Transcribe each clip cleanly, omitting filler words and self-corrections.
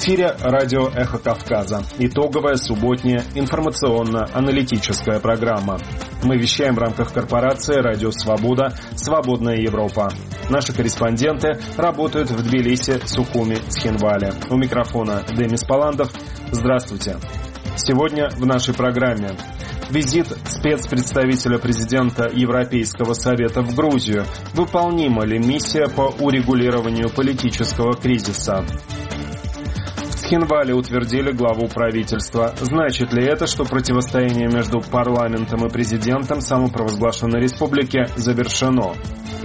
эфире радио «Эхо Кавказа». Итоговая субботняя информационно-аналитическая программа. Мы вещаем в рамках корпорации «Радио Свобода. Свободная Европа». Наши корреспонденты работают в Тбилиси, Сухуми, Цхинвале. У микрофона Демис Паландов. Здравствуйте. Сегодня в нашей программе визит спецпредставителя президента Европейского совета в Грузию. Выполнима ли миссия по урегулированию политического кризиса? В Цхинвале утвердили главу правительства. Значит ли это, что противостояние между парламентом и президентом самопровозглашенной республики завершено?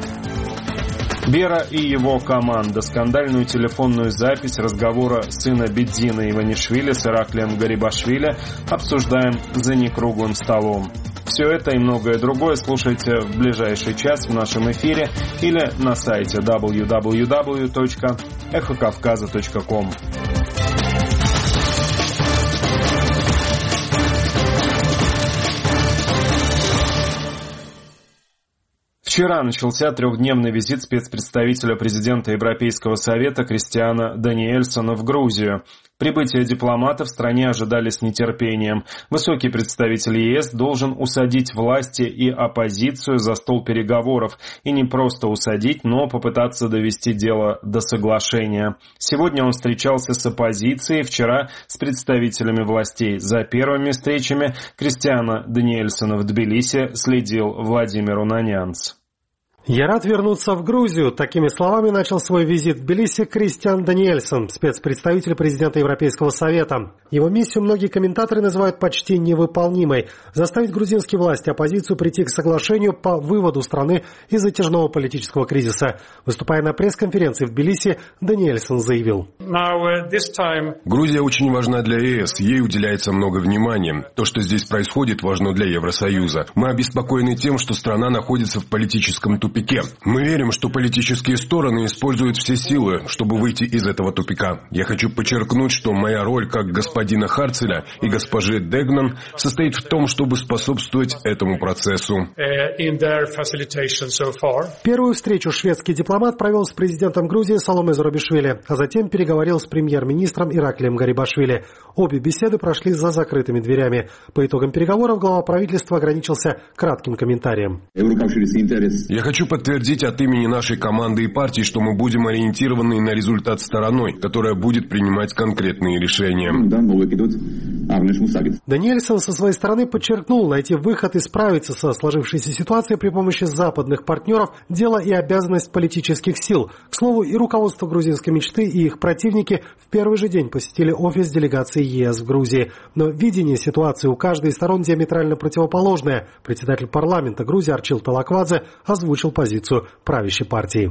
Бера и его команда. Скандальную телефонную запись разговора сына Бедзина Иванишвили с Ираклием Гарибашвили обсуждаем за некруглым столом. Все это и многое другое слушайте в ближайший час в нашем эфире или на сайте www.эхокавказа.ком. Вчера начался трехдневный визит спецпредставителя президента Европейского совета Кристиана Даниэльсона в Грузию. Прибытие дипломата в стране ожидали с нетерпением. Высокий представитель ЕС должен усадить власти и оппозицию за стол переговоров. И не просто усадить, но попытаться довести дело до соглашения. Сегодня он встречался с оппозицией, вчера с представителями властей. За первыми встречами Кристиана Даниэльсона в Тбилиси следил Владимир Унанянц. «Я рад вернуться в Грузию». Такими словами начал свой визит в Тбилиси Кристиан Даниэльсон, спецпредставитель президента Европейского совета. Его миссию многие комментаторы называют почти невыполнимой – заставить грузинские власти и оппозицию прийти к соглашению по выводу страны из затяжного политического кризиса. Выступая на пресс-конференции в Тбилиси, Даниэльсон заявил: «Грузия очень важна для ЕС, ей уделяется много внимания. То, что здесь происходит, важно для Евросоюза. Мы обеспокоены тем, что страна находится в политическом тупике. Мы верим, что политические стороны используют все силы, чтобы выйти из этого тупика. Я хочу подчеркнуть, что моя роль как господина Харцеля и госпожи Дегнан состоит в том, чтобы способствовать этому процессу». Первую встречу шведский дипломат провел с президентом Грузии Саломе Зурабишвили, а затем переговорил с премьер-министром Ираклием Гарибашвили. Обе беседы прошли за закрытыми дверями. По итогам переговоров глава правительства ограничился кратким комментарием. «Я хочу подтвердить от имени нашей команды и партии, что мы будем ориентированы на результат стороной, которая будет принимать конкретные решения». Даниэльсон со своей стороны подчеркнул, найти выход и справиться со сложившейся ситуацией при помощи западных партнеров – дело и обязанность политических сил. К слову, и руководство грузинской мечты, и их противники в первый же день посетили офис делегации ЕС в Грузии. Но видение ситуации у каждой из сторон диаметрально противоположное. Председатель парламента Грузии Арчил Талаквадзе озвучил позицию правящей партии.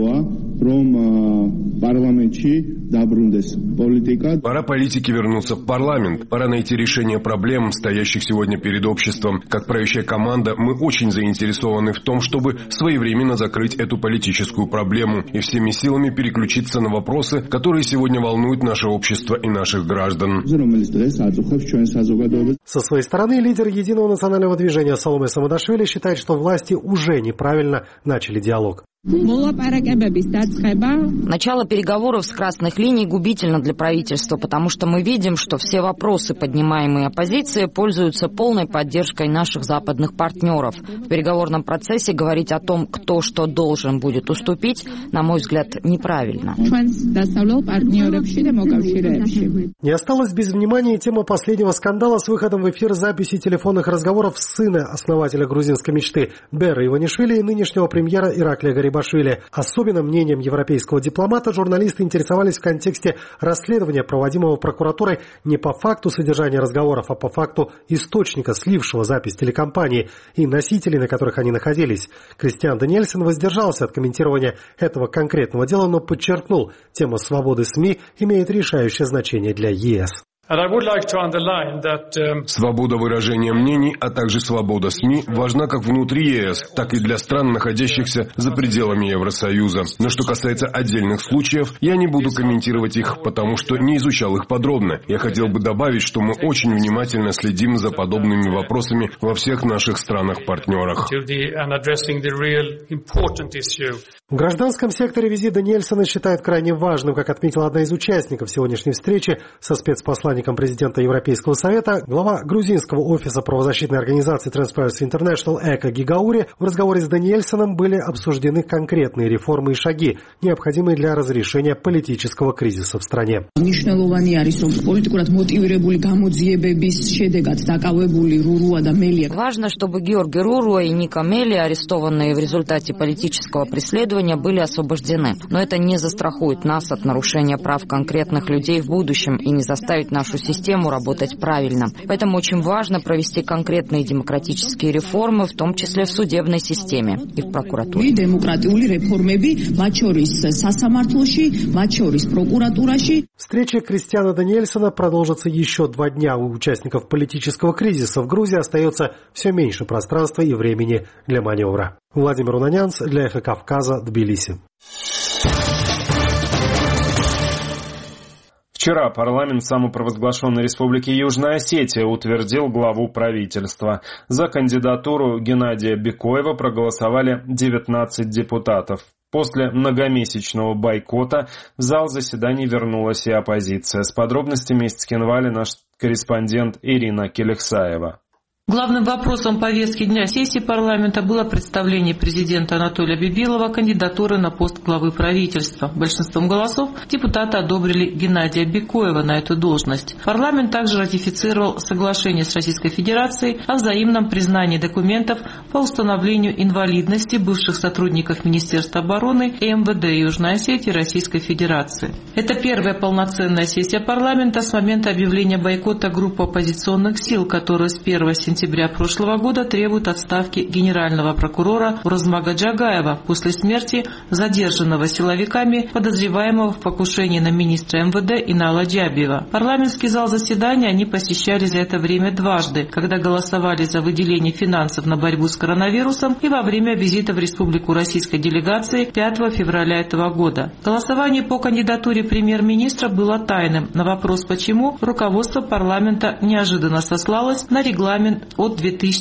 Пора политике вернуться в парламент. Пора найти решение проблем, стоящих сегодня перед обществом. Как правящая команда, мы очень заинтересованы в том, чтобы своевременно закрыть эту политическую проблему и всеми силами переключиться на вопросы, которые сегодня волнуют наше общество и наших граждан. Со своей стороны, лидер Единого национального движения Саломе Самадашвили считает, что власти уже неправильно начали диалог. Начало переговоров с красных линий губительно для правительства, потому что мы видим, что все вопросы, поднимаемые оппозицией, пользуются полной поддержкой наших западных партнеров. В переговорном процессе говорить о том, кто что должен будет уступить, на мой взгляд, неправильно. Не осталась без внимания тема последнего скандала с выходом в эфир записи телефонных разговоров сына основателя грузинской мечты Беры Иванишвили и нынешнего премьера Ираклия Гарибашвили. Особенно мнением европейского дипломата журналисты интересовались в контексте расследования, проводимого прокуратурой не по факту содержания разговоров, а по факту источника, слившего запись телекомпании и носителей, на которых они находились. Кристиан Даниэльсон воздержался от комментирования этого конкретного дела, но подчеркнул, тема свободы СМИ имеет решающее значение для ЕС. Свобода выражения мнений, а также свобода СМИ важна как внутри ЕС, так и для стран, находящихся за пределами Евросоюза. Но что касается отдельных случаев, я не буду комментировать их, потому что не изучал их подробно. Я хотел бы добавить, что мы очень внимательно следим за подобными вопросами во всех наших странах-партнерах. В гражданском секторе визит Даниэльсона считают крайне важным, как отметила одна из участников сегодняшней встречи со спецпосланником президента Европейского совета, глава грузинского офиса правозащитной организации Transparency International Эко Гигаури. В разговоре с Даниэльсоном были обсуждены конкретные реформы и шаги, необходимые для разрешения политического кризиса в стране. Важно, чтобы Георги Руруа и Ника Мели, арестованные в результате политического преследования, были освобождены. Но это не застрахует нас от нарушения прав конкретных людей в будущем и не заставит нашу систему работать правильно. Поэтому очень важно провести конкретные демократические реформы, в том числе в судебной системе и в прокуратуре. Встреча Кристиана Даниэльсона продолжится еще 2 дня. У участников политического кризиса в Грузии остается все меньше пространства и времени для маневра. Владимир Унанянц для Эхо Кавказа, Тбилиси. Вчера парламент самопровозглашенной Республики Южная Осетия утвердил главу правительства. За кандидатуру Геннадия Бекоева проголосовали 19 депутатов. После многомесячного бойкота в зал заседаний вернулась и оппозиция. С подробностями из Цхинвали наш корреспондент Ирина Келексаева. Главным вопросом повестки дня сессии парламента было представление президента Анатолия Бибилова кандидатуры на пост главы правительства. Большинством голосов депутаты одобрили Геннадия Бекоева на эту должность. Парламент также ратифицировал соглашение с Российской Федерацией о взаимном признании документов по установлению инвалидности бывших сотрудников Министерства обороны и МВД Южной Осетии Российской Федерации. Это первая полноценная сессия парламента с момента объявления бойкота группы оппозиционных сил, которые с 1 сентября прошлого года требуют отставки генерального прокурора Уразмага Джагаева после смерти задержанного силовиками подозреваемого в покушении на министра МВД Инала Джабиева. Парламентский зал заседания они посещали за это время дважды, когда голосовали за выделение финансов на борьбу с коронавирусом и во время визита в республику российской делегации 5 февраля этого года. Голосование по кандидатуре премьер-министра было тайным. На вопрос «почему?» руководство парламента неожиданно сослалось на регламент от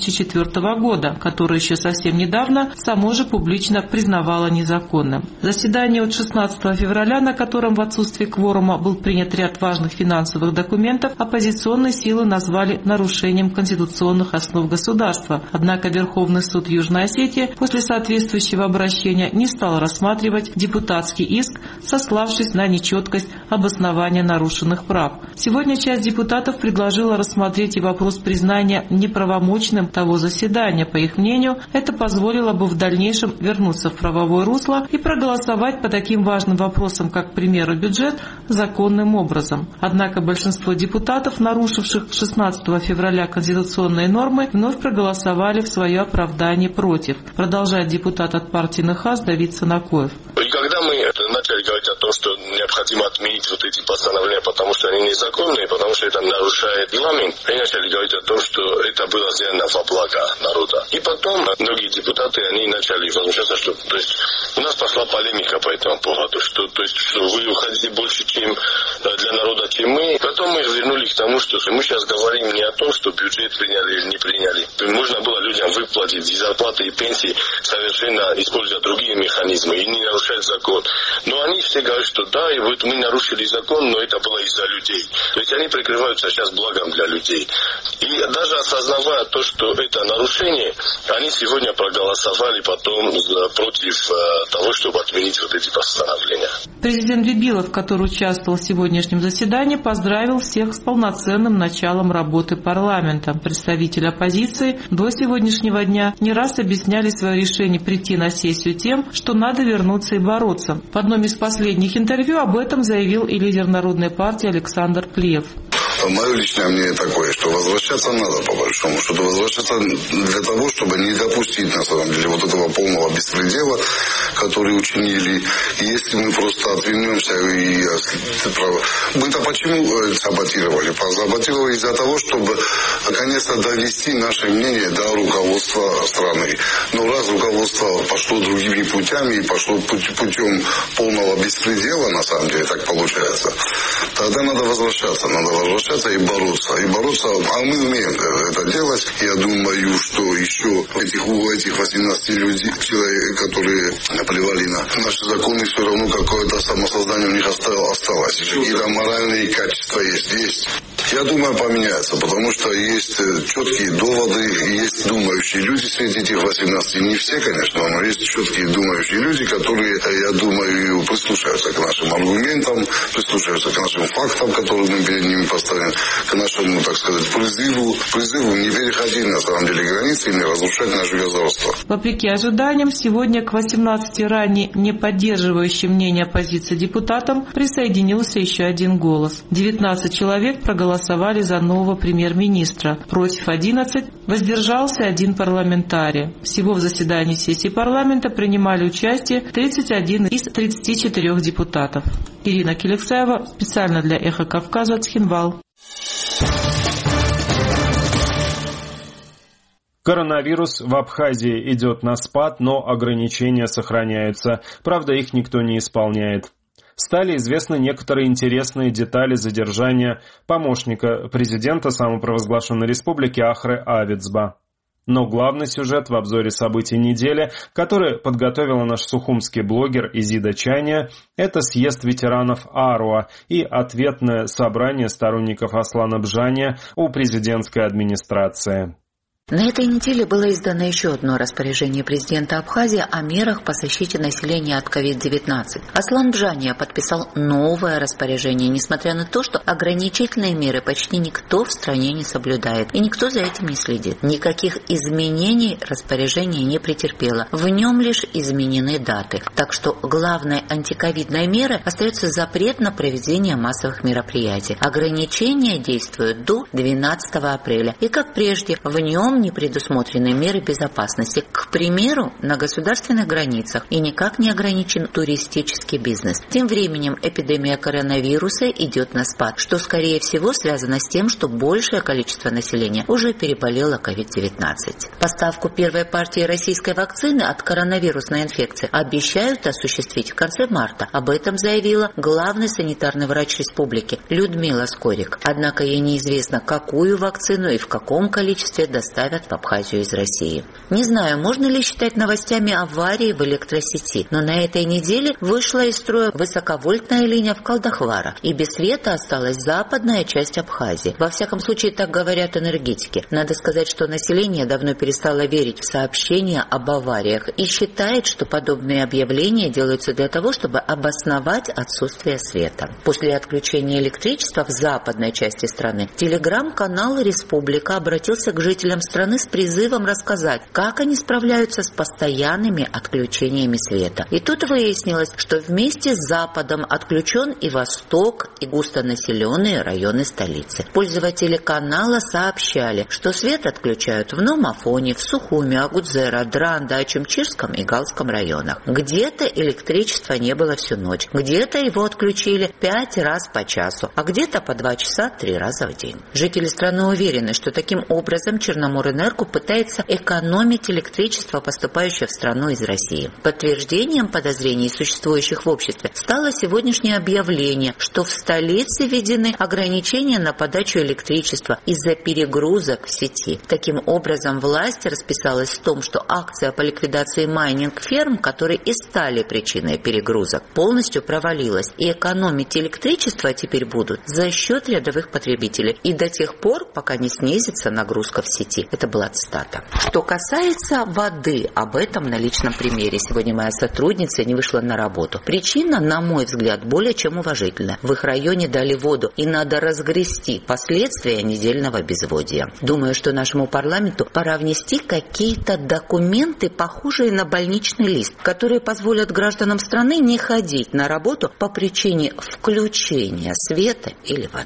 2004 года, который еще совсем недавно само же публично признавало незаконным. Заседание от 16 февраля, на котором в отсутствии кворума был принят ряд важных финансовых документов, оппозиционные силы назвали нарушением конституционных основ государства. Однако Верховный суд Южной Осетии после соответствующего обращения не стал рассматривать депутатский иск, сославшись на нечеткость обоснования нарушенных прав. Сегодня часть депутатов предложила рассмотреть и вопрос признания неправомочным того заседания. По их мнению, это позволило бы в дальнейшем вернуться в правовое русло и проголосовать по таким важным вопросам, как, к примеру, бюджет, законным образом. Однако большинство депутатов, нарушивших 16 февраля конституционные нормы, вновь проголосовали в свое оправдание против. Продолжает депутат от партии НХАС Давид Санакоев. И когда мы начали говорить о том, что необходимо отменить вот эти постановления, потому что они незаконные, потому что это нарушает регламент, они начали говорить о том, что это было сделано во благо народа. И потом многие депутаты, они начали возмущаться, что то есть, у нас пошла полемика по этому поводу, что вы уходите больше, чем для народа, чем мы. Потом мы вернулись к тому, что мы сейчас говорим не о том, что бюджет приняли или не приняли. Можно было людям выплатить и зарплаты, и пенсии, совершенно используя другие механизмы и не нарушать закон. Но они все говорят, что да, и вот мы нарушили закон, но это было из-за людей. То есть они прикрываются сейчас благом для людей. И даже осознавая то, что это нарушение, они сегодня проголосовали потом против того, чтобы отменить вот эти постановления. Президент Бибилов, который участвовал в сегодняшнем заседании, поздравил всех с полноценным началом работы парламента. Представители оппозиции до сегодняшнего дня не раз объясняли свое решение прийти на сессию тем, что надо вернуться и бороться. В одном из последних интервью об этом заявил и лидер Народной партии Александр Плиев. Мое личное мнение такое, что возвращаться надо, по большому счету. Возвращаться для того, чтобы не допустить, на самом деле, вот этого полного беспредела, который учинили. И если мы просто отвернемся и... Мы-то почему саботировали? Саботировали из-за того, чтобы наконец-то довести наше мнение до руководства страны. Но раз руководство пошло другими путями и пошло путем полного беспредела, на самом деле так получается, тогда надо возвращаться и бороться. А мы умеем это делать. Я думаю, что еще у этих 18 людей, которые наплевали на наши законы, все равно какое-то самосознание у них осталось. Какие-то моральные качества есть. Я думаю, поменяется, потому что есть четкие доводы, есть думающие люди среди этих 18. Не все, конечно, но есть четкие думающие люди, которые, я думаю, прислушаются к нашим аргументам, прислушаются к нашим фактам, которые мы перед ними поставим, к нашему, так сказать, призыву не переходить, на самом деле, границы и не разрушать наше государство. Вопреки ожиданиям, сегодня к 18 ранее не поддерживающим мнение оппозиции депутатам присоединился еще один голос. 19 человек проголосовали за нового премьер-министра. Против 11 воздержался один парламентарий. Всего в заседании сессии парламента принимали участие 31 из 34 депутатов. Ирина Келексаева, специально для «Эхо Кавказа», Цхинвал. Коронавирус в Абхазии идет на спад, но ограничения сохраняются. Правда, их никто не исполняет. Стали известны некоторые интересные детали задержания помощника президента самопровозглашенной республики Ахры Авицба. Но главный сюжет в обзоре событий недели, который подготовила наш сухумский блогер Изида Чайния, это съезд ветеранов Аруа и ответное собрание сторонников Аслана Бжания у президентской администрации. На этой неделе было издано еще одно распоряжение президента Абхазии о мерах по защите населения от COVID-19. Аслан Бжания подписал новое распоряжение, несмотря на то, что ограничительные меры почти никто в стране не соблюдает, и никто за этим не следит. Никаких изменений распоряжение не претерпело. В нем лишь изменены даты. Так что главной антиковидной мерой остается запрет на проведение массовых мероприятий. Ограничения действуют до 12 апреля. И как прежде, в нем не предусмотрены меры безопасности, к примеру, на государственных границах, и никак не ограничен туристический бизнес. Тем временем эпидемия коронавируса идет на спад, что, скорее всего, связано с тем, что большее количество населения уже переболело COVID-19. Поставку первой партии российской вакцины от коронавирусной инфекции обещают осуществить в конце марта. Об этом заявила главный санитарный врач республики Людмила Скорик. Однако ей неизвестно, какую вакцину и в каком количестве доставят в Абхазию из России. Не знаю, можно ли считать новостями аварии в электросети, но на этой неделе вышла из строя высоковольтная линия в Калдахвара, и без света осталась западная часть Абхазии. Во всяком случае, так говорят энергетики. Надо сказать, что население давно перестало верить в сообщения об авариях и считает, что подобные объявления делаются для того, чтобы обосновать отсутствие света. После отключения электричества в западной части страны телеграм-канал «Республика» обратился к жителям страны с призывом рассказать, как они справляются с постоянными отключениями света. И тут выяснилось, что вместе с Западом отключен и Восток, и густонаселенные районы столицы. Пользователи канала сообщали, что свет отключают в Номафоне, в Сухуме, Агудзера, Дранда, Ачимчирском и Галском районах. Где-то электричества не было всю ночь, где-то его отключили 5 раз по часу, а где-то по 2 часа 3 раза в день. Жители страны уверены, что таким образом Черноморэнерго пытается экономить электричество, поступающее в страну из России. Подтверждением подозрений, существующих в обществе, стало сегодняшнее объявление, что в столице введены ограничения на подачу электричества из-за перегрузок в сети. Таким образом, власть расписалась в том, что акция по ликвидации майнинг-ферм, которые и стали причиной перегрузок, полностью провалилась, и экономить электричество теперь будут за счет рядовых потребителей и до тех пор, пока не снизится нагрузка в сети. Это была цитата. Что касается воды, об этом на личном примере. Сегодня моя сотрудница не вышла на работу. Причина, на мой взгляд, более чем уважительная. В их районе дали воду, и надо разгрести последствия недельного безводья. Думаю, что нашему парламенту пора внести какие-то документы, похожие на больничный лист, которые позволят гражданам страны не ходить на работу по причине включения света или воды.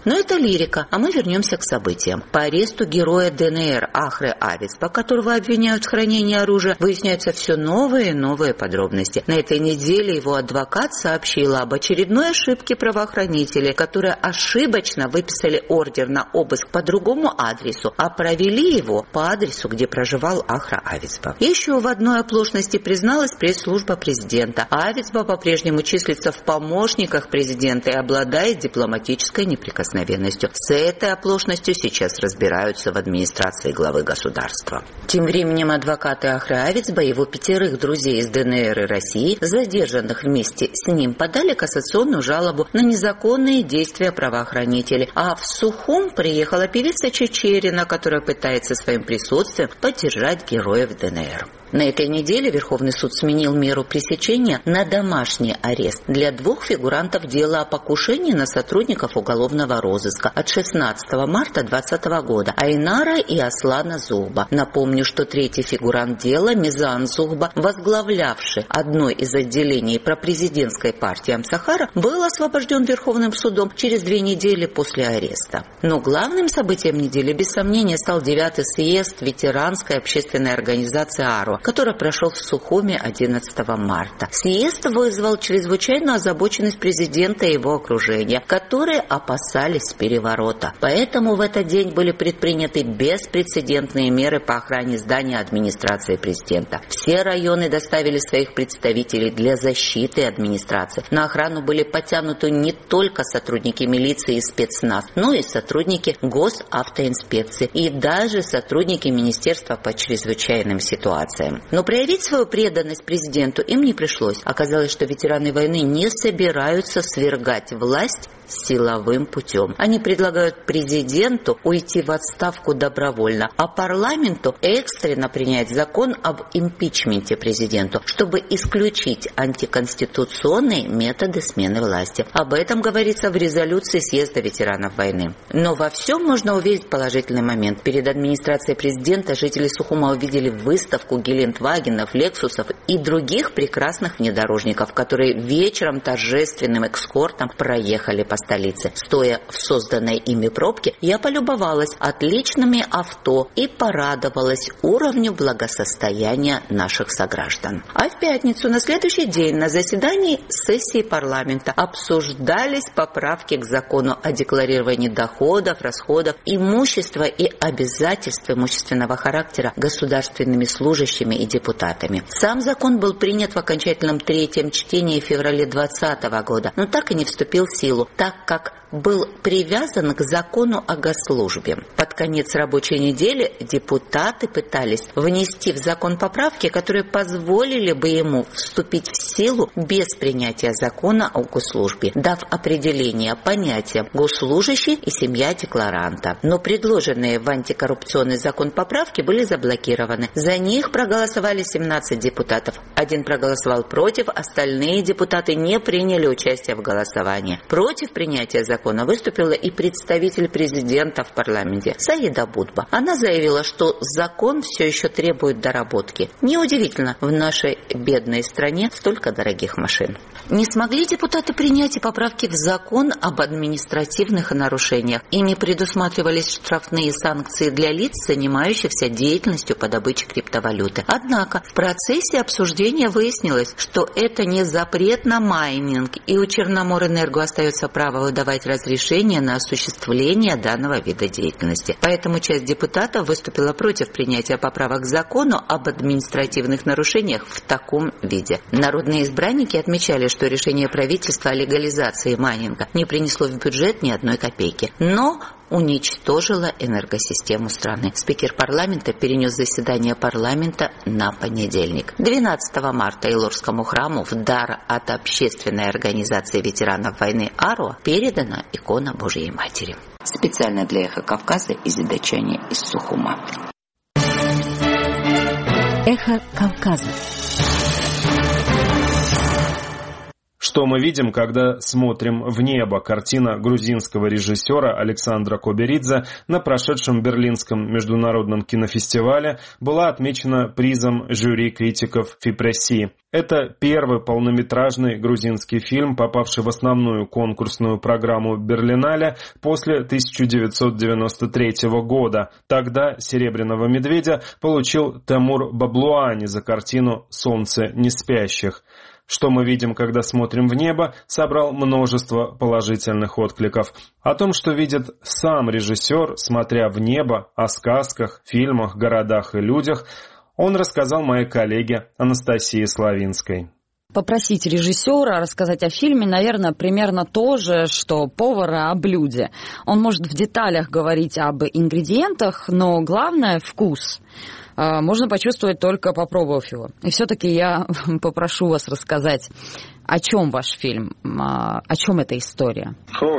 Но это лирика, а мы вернемся к событиям. По аресту героя ДНР Ахры Авицба, которого обвиняют в хранении оружия, выясняются все новые и новые подробности. На этой неделе его адвокат сообщила об очередной ошибке правоохранителей, которые ошибочно выписали ордер на обыск по другому адресу, а провели его по адресу, где проживал Ахра Авицба. Еще в одной оплошности призналась пресс-служба президента. Авицба по-прежнему числится в помощниках президента и обладает дипломатической неприкосновенностью. С этой оплошностью сейчас разбираются в администрации главы государства. Тем временем адвокаты Ахры Авицба и его 5 друзей из ДНР и России, задержанных вместе с ним, подали кассационную жалобу на незаконные действия правоохранителей. А в Сухум приехала певица Чечерина, которая пытается своим присутствием поддержать героев ДНР. На этой неделе Верховный суд сменил меру пресечения на домашний арест для 2 фигурантов дела о покушении на сотрудников уголовного розыска от 16 марта 2020 года – Айнара и Аслана Зухба. Напомню, что 3-й фигурант дела Мизан Зухба, возглавлявший одно из отделений пропрезидентской партии Амсахара, был освобожден Верховным судом через 2 недели после ареста. Но главным событием недели, без сомнения, стал 9-й съезд ветеранской общественной организации «Аро», который прошел в Сухуме 11 марта. Съезд вызвал чрезвычайную озабоченность президента и его окружения, которые опасались переворота. Поэтому в этот день были предприняты беспрецедентные меры по охране здания администрации президента. Все районы доставили своих представителей для защиты администрации. На охрану были подтянуты не только сотрудники милиции и спецназ, но и сотрудники госавтоинспекции и даже сотрудники Министерства по чрезвычайным ситуациям. Но проявить свою преданность президенту им не пришлось. Оказалось, что ветераны войны не собираются свергать власть силовым путем. Они предлагают президенту уйти в отставку добровольно, а парламенту экстренно принять закон об импичменте президенту, чтобы исключить антиконституционные методы смены власти. Об этом говорится в резолюции съезда ветеранов войны. Но во всем можно увидеть положительный момент. Перед администрацией президента жители Сухума увидели выставку Гелендвагенов, Лексусов и других прекрасных внедорожников, которые вечером торжественным эскортом проехали по столице. Стоя в созданной ими пробке, я полюбовалась отличными авто и порадовалась уровню благосостояния наших сограждан. А в пятницу, на следующий день, на заседании сессии парламента обсуждались поправки к закону о декларировании доходов, расходов, имущества и обязательств имущественного характера государственными служащими и депутатами. Сам закон был принят в окончательном 3-м чтении в феврале 2020 года, но так и не вступил в силу, так как был привязан к закону о госслужбе. Под конец рабочей недели депутаты пытались внести в закон поправки, которые позволили бы ему вступить в силу без принятия закона о госслужбе, дав определение понятиям госслужащий и семья декларанта. Но предложенные в антикоррупционный закон поправки были заблокированы. За них проголосовали 17 депутатов. 1 проголосовал против, остальные депутаты не приняли участие в голосовании. Против принятия закона выступила и представитель президента в парламенте Саида Будба. Она заявила, что закон все еще требует доработки. Неудивительно, в нашей бедной стране столько дорогих машин. Не смогли депутаты принять и поправки в закон об административных нарушениях. Ими предусматривались штрафные санкции для лиц, занимающихся деятельностью по добыче криптовалюты. Однако в процессе обсуждения выяснилось, что это не запрет на майнинг, и у Черноморэнерго остается право выдавать разрешение на осуществление данного вида деятельности. Поэтому часть депутатов выступила против принятия поправок к закону об административных нарушениях в таком виде. Народные избранники отмечали, что решение правительства о легализации майнинга не принесло в бюджет ни одной копейки, но уничтожила энергосистему страны. Спикер парламента перенес заседание парламента на понедельник. 12 марта Илорскому храму в дар от общественной организации ветеранов войны АРО передана икона Божьей Матери. Специально для «Эхо Кавказа» из Идачани из Сухума. «Эхо Кавказа». Что мы видим, когда смотрим в небо? Картина грузинского режиссера Александра Коберидзе на прошедшем Берлинском международном кинофестивале была отмечена призом жюри критиков ФИПРЕССИ. Это первый полнометражный грузинский фильм, попавший в основную конкурсную программу Берлинале после 1993 года. Тогда «Серебряного медведя» получил Темур Баблуани за картину «Солнце неспящих». Что мы видим, когда смотрим в небо, собрал множество положительных откликов. О том, что видит сам режиссер, смотря в небо, о сказках, фильмах, городах и людях, он рассказал моей коллеге Анастасии Славинской. Попросить режиссера рассказать о фильме, наверное, примерно то же, что повара о блюде. Он может в деталях говорить об ингредиентах, но главное – вкус. Можно почувствовать, только попробовав его. И все-таки я попрошу вас рассказать, о чем ваш фильм, о чем эта история.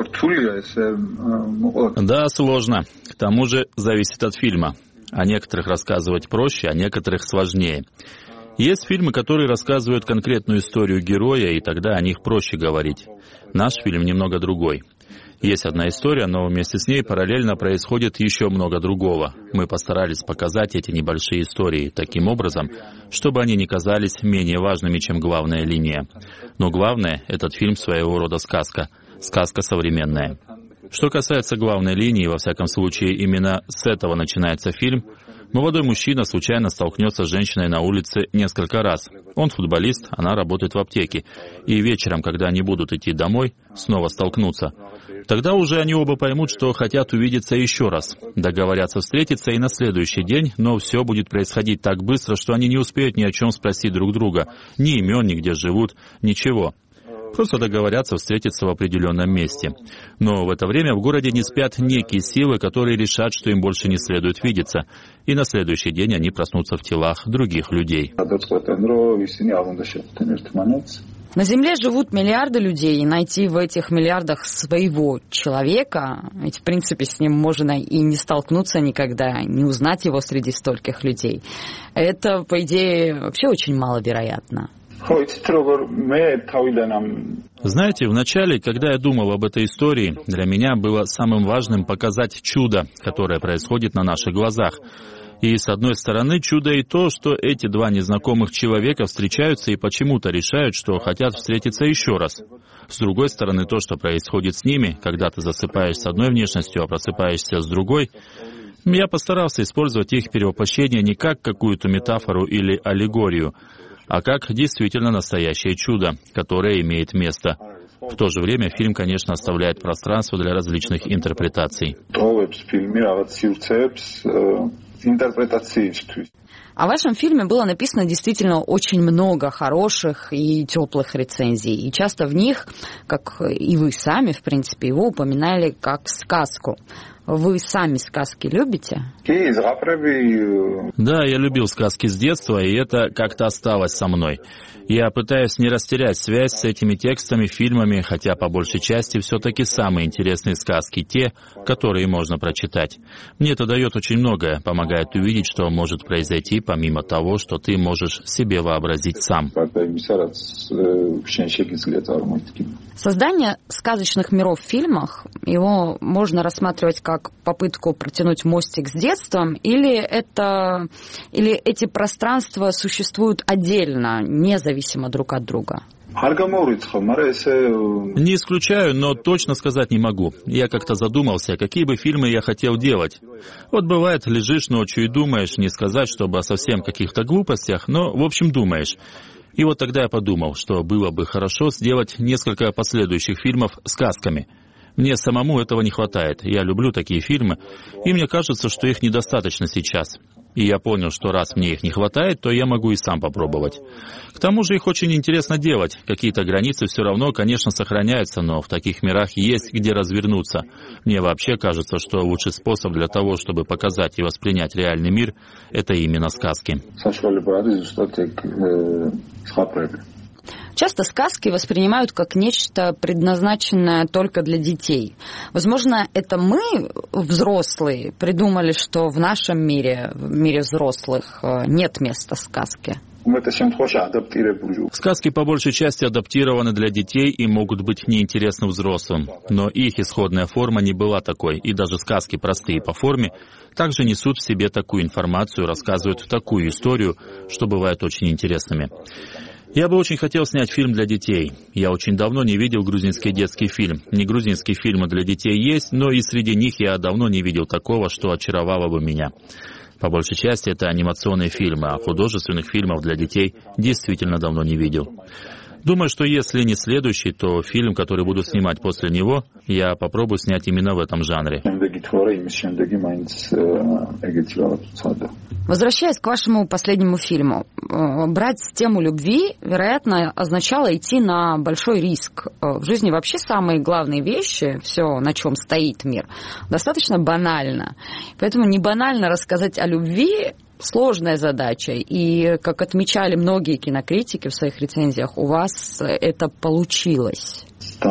Да, сложно. К тому же зависит от фильма. О некоторых рассказывать проще, о некоторых сложнее. Есть фильмы, которые рассказывают конкретную историю героя, и тогда о них проще говорить. Наш фильм немного другой. Есть одна история, но вместе с ней параллельно происходит еще много другого. Мы постарались показать эти небольшие истории таким образом, чтобы они не казались менее важными, чем главная линия. Но главное, этот фильм своего рода сказка. Сказка современная. Что касается главной линии, во всяком случае, именно с этого начинается фильм. Молодой мужчина случайно столкнется с женщиной на улице несколько раз. Он футболист, она работает в аптеке. И вечером, когда они будут идти домой, снова столкнутся. Тогда уже они оба поймут, что хотят увидеться еще раз. Договорятся встретиться и на следующий день, но все будет происходить так быстро, что они не успеют ни о чем спросить друг друга. Ни имен, ни где живут, ничего. Просто договорятся встретиться в определенном месте. Но в это время в городе не спят некие силы, которые решат, что им больше не следует видеться. И на следующий день они проснутся в телах других людей. На Земле живут миллиарды людей, и найти в этих миллиардах своего человека, ведь в принципе с ним можно и не столкнуться никогда, не узнать его среди стольких людей. Это, по идее, вообще очень маловероятно. Знаете, вначале, когда я думал об этой истории, для меня было самым важным показать чудо, которое происходит на наших глазах. И, с одной стороны, чудо и то, что эти два незнакомых человека встречаются и почему-то решают, что хотят встретиться еще раз. С другой стороны, то, что происходит с ними, когда ты засыпаешь с одной внешностью, а просыпаешься с другой. Я постарался использовать их перевоплощение не как какую-то метафору или аллегорию, а как действительно настоящее чудо, которое имеет место. В то же время фильм, конечно, оставляет пространство для различных интерпретаций. О вашем фильме было написано действительно очень много хороших и теплых рецензий. И часто в них, как и вы сами, в принципе, его упоминали как сказку. Вы сами сказки любите? Да, я любил сказки с детства, и это как-то осталось со мной. Я пытаюсь не растерять связь с этими текстами, фильмами, хотя по большей части все-таки самые интересные сказки те, которые можно прочитать. Мне это дает очень многое, помогает увидеть, что может произойти помимо того, что ты можешь себе вообразить сам. Создание сказочных миров в фильмах, его можно рассматривать как попытку протянуть мостик с детством, или эти пространства существуют отдельно, независимо друг от друга? Не исключаю, но точно сказать не могу. Я как-то задумался, какие бы фильмы я хотел делать. Вот бывает, лежишь ночью и думаешь, не сказать, чтобы о совсем каких-то глупостях, но, в общем, думаешь. И вот тогда я подумал, что было бы хорошо сделать несколько последующих фильмов сказками. Мне самому этого не хватает. Я люблю такие фильмы, и мне кажется, что их недостаточно сейчас. И я понял, что раз мне их не хватает, то я могу и сам попробовать. К тому же их очень интересно делать. Какие-то границы все равно, конечно, сохраняются, но в таких мирах есть где развернуться. Мне вообще кажется, что лучший способ для того, чтобы показать и воспринять реальный мир, это именно сказки. Часто сказки воспринимают как нечто предназначенное только для детей. Возможно, это мы, взрослые, придумали, что в нашем мире, в мире взрослых, нет места сказке. Сказки по большей части адаптированы для детей и могут быть неинтересны взрослым, но их исходная форма не была такой, и даже сказки простые по форме также несут в себе такую информацию, рассказывают такую историю, что бывают очень интересными. Я бы очень хотел снять фильм для детей. Я очень давно не видел грузинский детский фильм. Не грузинские фильмы для детей есть, но и среди них я давно не видел такого, что очаровало бы меня. По большей части это анимационные фильмы, а художественных фильмов для детей действительно давно не видел. Думаю, что если не следующий, то фильм, который буду снимать после него, я попробую снять именно в этом жанре. Возвращаясь к вашему последнему фильму, брать тему любви, вероятно, означало идти на большой риск. В жизни вообще самые главные вещи, все, на чем стоит мир, достаточно банально. Поэтому не банально рассказать о любви — сложная задача. И, как отмечали многие кинокритики в своих рецензиях, у вас это получилось.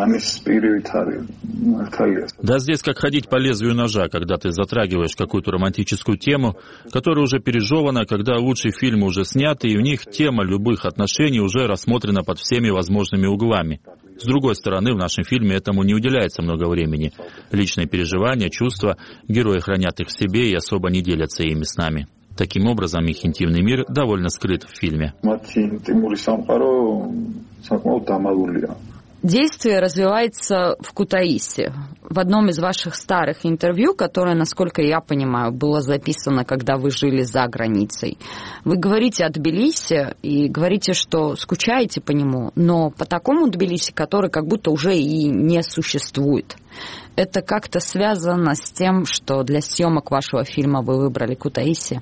Да, здесь как ходить по лезвию ножа, когда ты затрагиваешь какую-то романтическую тему, которая уже пережевана, когда лучшие фильмы уже сняты, и в них тема любых отношений уже рассмотрена под всеми возможными углами. С другой стороны, в нашем фильме этому не уделяется много времени. Личные переживания, чувства, герои хранят их в себе и особо не делятся ими с нами. Таким образом, их интимный мир довольно скрыт в фильме. Действие развивается в Кутаиси. В одном из ваших старых интервью, которое, насколько я понимаю, было записано, когда вы жили за границей, вы говорите о Тбилиси и говорите, что скучаете по нему, но по такому Тбилиси, который как будто уже и не существует. Это как-то связано с тем, что для съемок вашего фильма вы выбрали Кутаиси?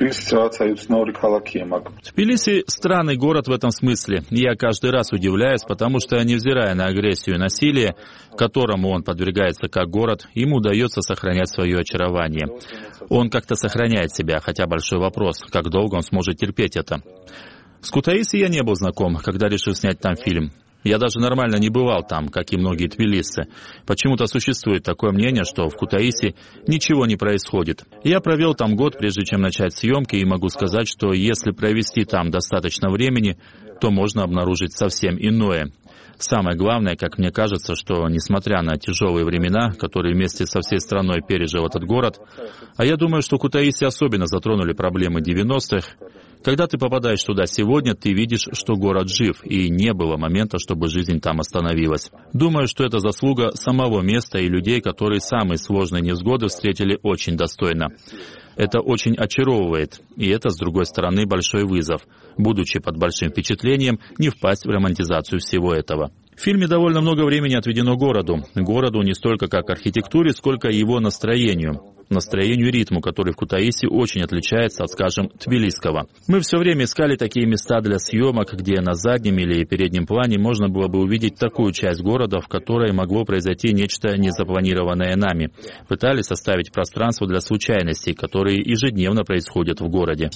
Тбилиси – странный город в этом смысле. Я каждый раз удивляюсь, потому что, невзирая на агрессию и насилие, которому он подвергается как город, ему удается сохранять свое очарование. Он как-то сохраняет себя, хотя большой вопрос, как долго он сможет терпеть это. С Кутаиси я не был знаком, когда решил снять там фильм. Я даже нормально не бывал там, как и многие тбилисцы. Почему-то существует такое мнение, что в Кутаиси ничего не происходит. Я провел там год, прежде чем начать съемки, и могу сказать, что если провести там достаточно времени, то можно обнаружить совсем иное. Самое главное, как мне кажется, что, несмотря на тяжелые времена, которые вместе со всей страной пережил этот город, а я думаю, что Кутаиси особенно затронули проблемы 90-х, когда ты попадаешь туда сегодня, ты видишь, что город жив, и не было момента, чтобы жизнь там остановилась. Думаю, что это заслуга самого места и людей, которые самые сложные невзгоды встретили очень достойно. Это очень очаровывает, и это, с другой стороны, большой вызов, будучи под большим впечатлением, не впасть в романтизацию всего этого. В фильме довольно много времени отведено городу. Городу не столько как архитектуре, сколько его настроению и ритму, который в Кутаиси очень отличается от, скажем, тбилисского. Мы все время искали такие места для съемок, где на заднем или переднем плане можно было бы увидеть такую часть города, в которой могло произойти нечто незапланированное нами. Пытались составить пространство для случайностей, которые ежедневно происходят в городе.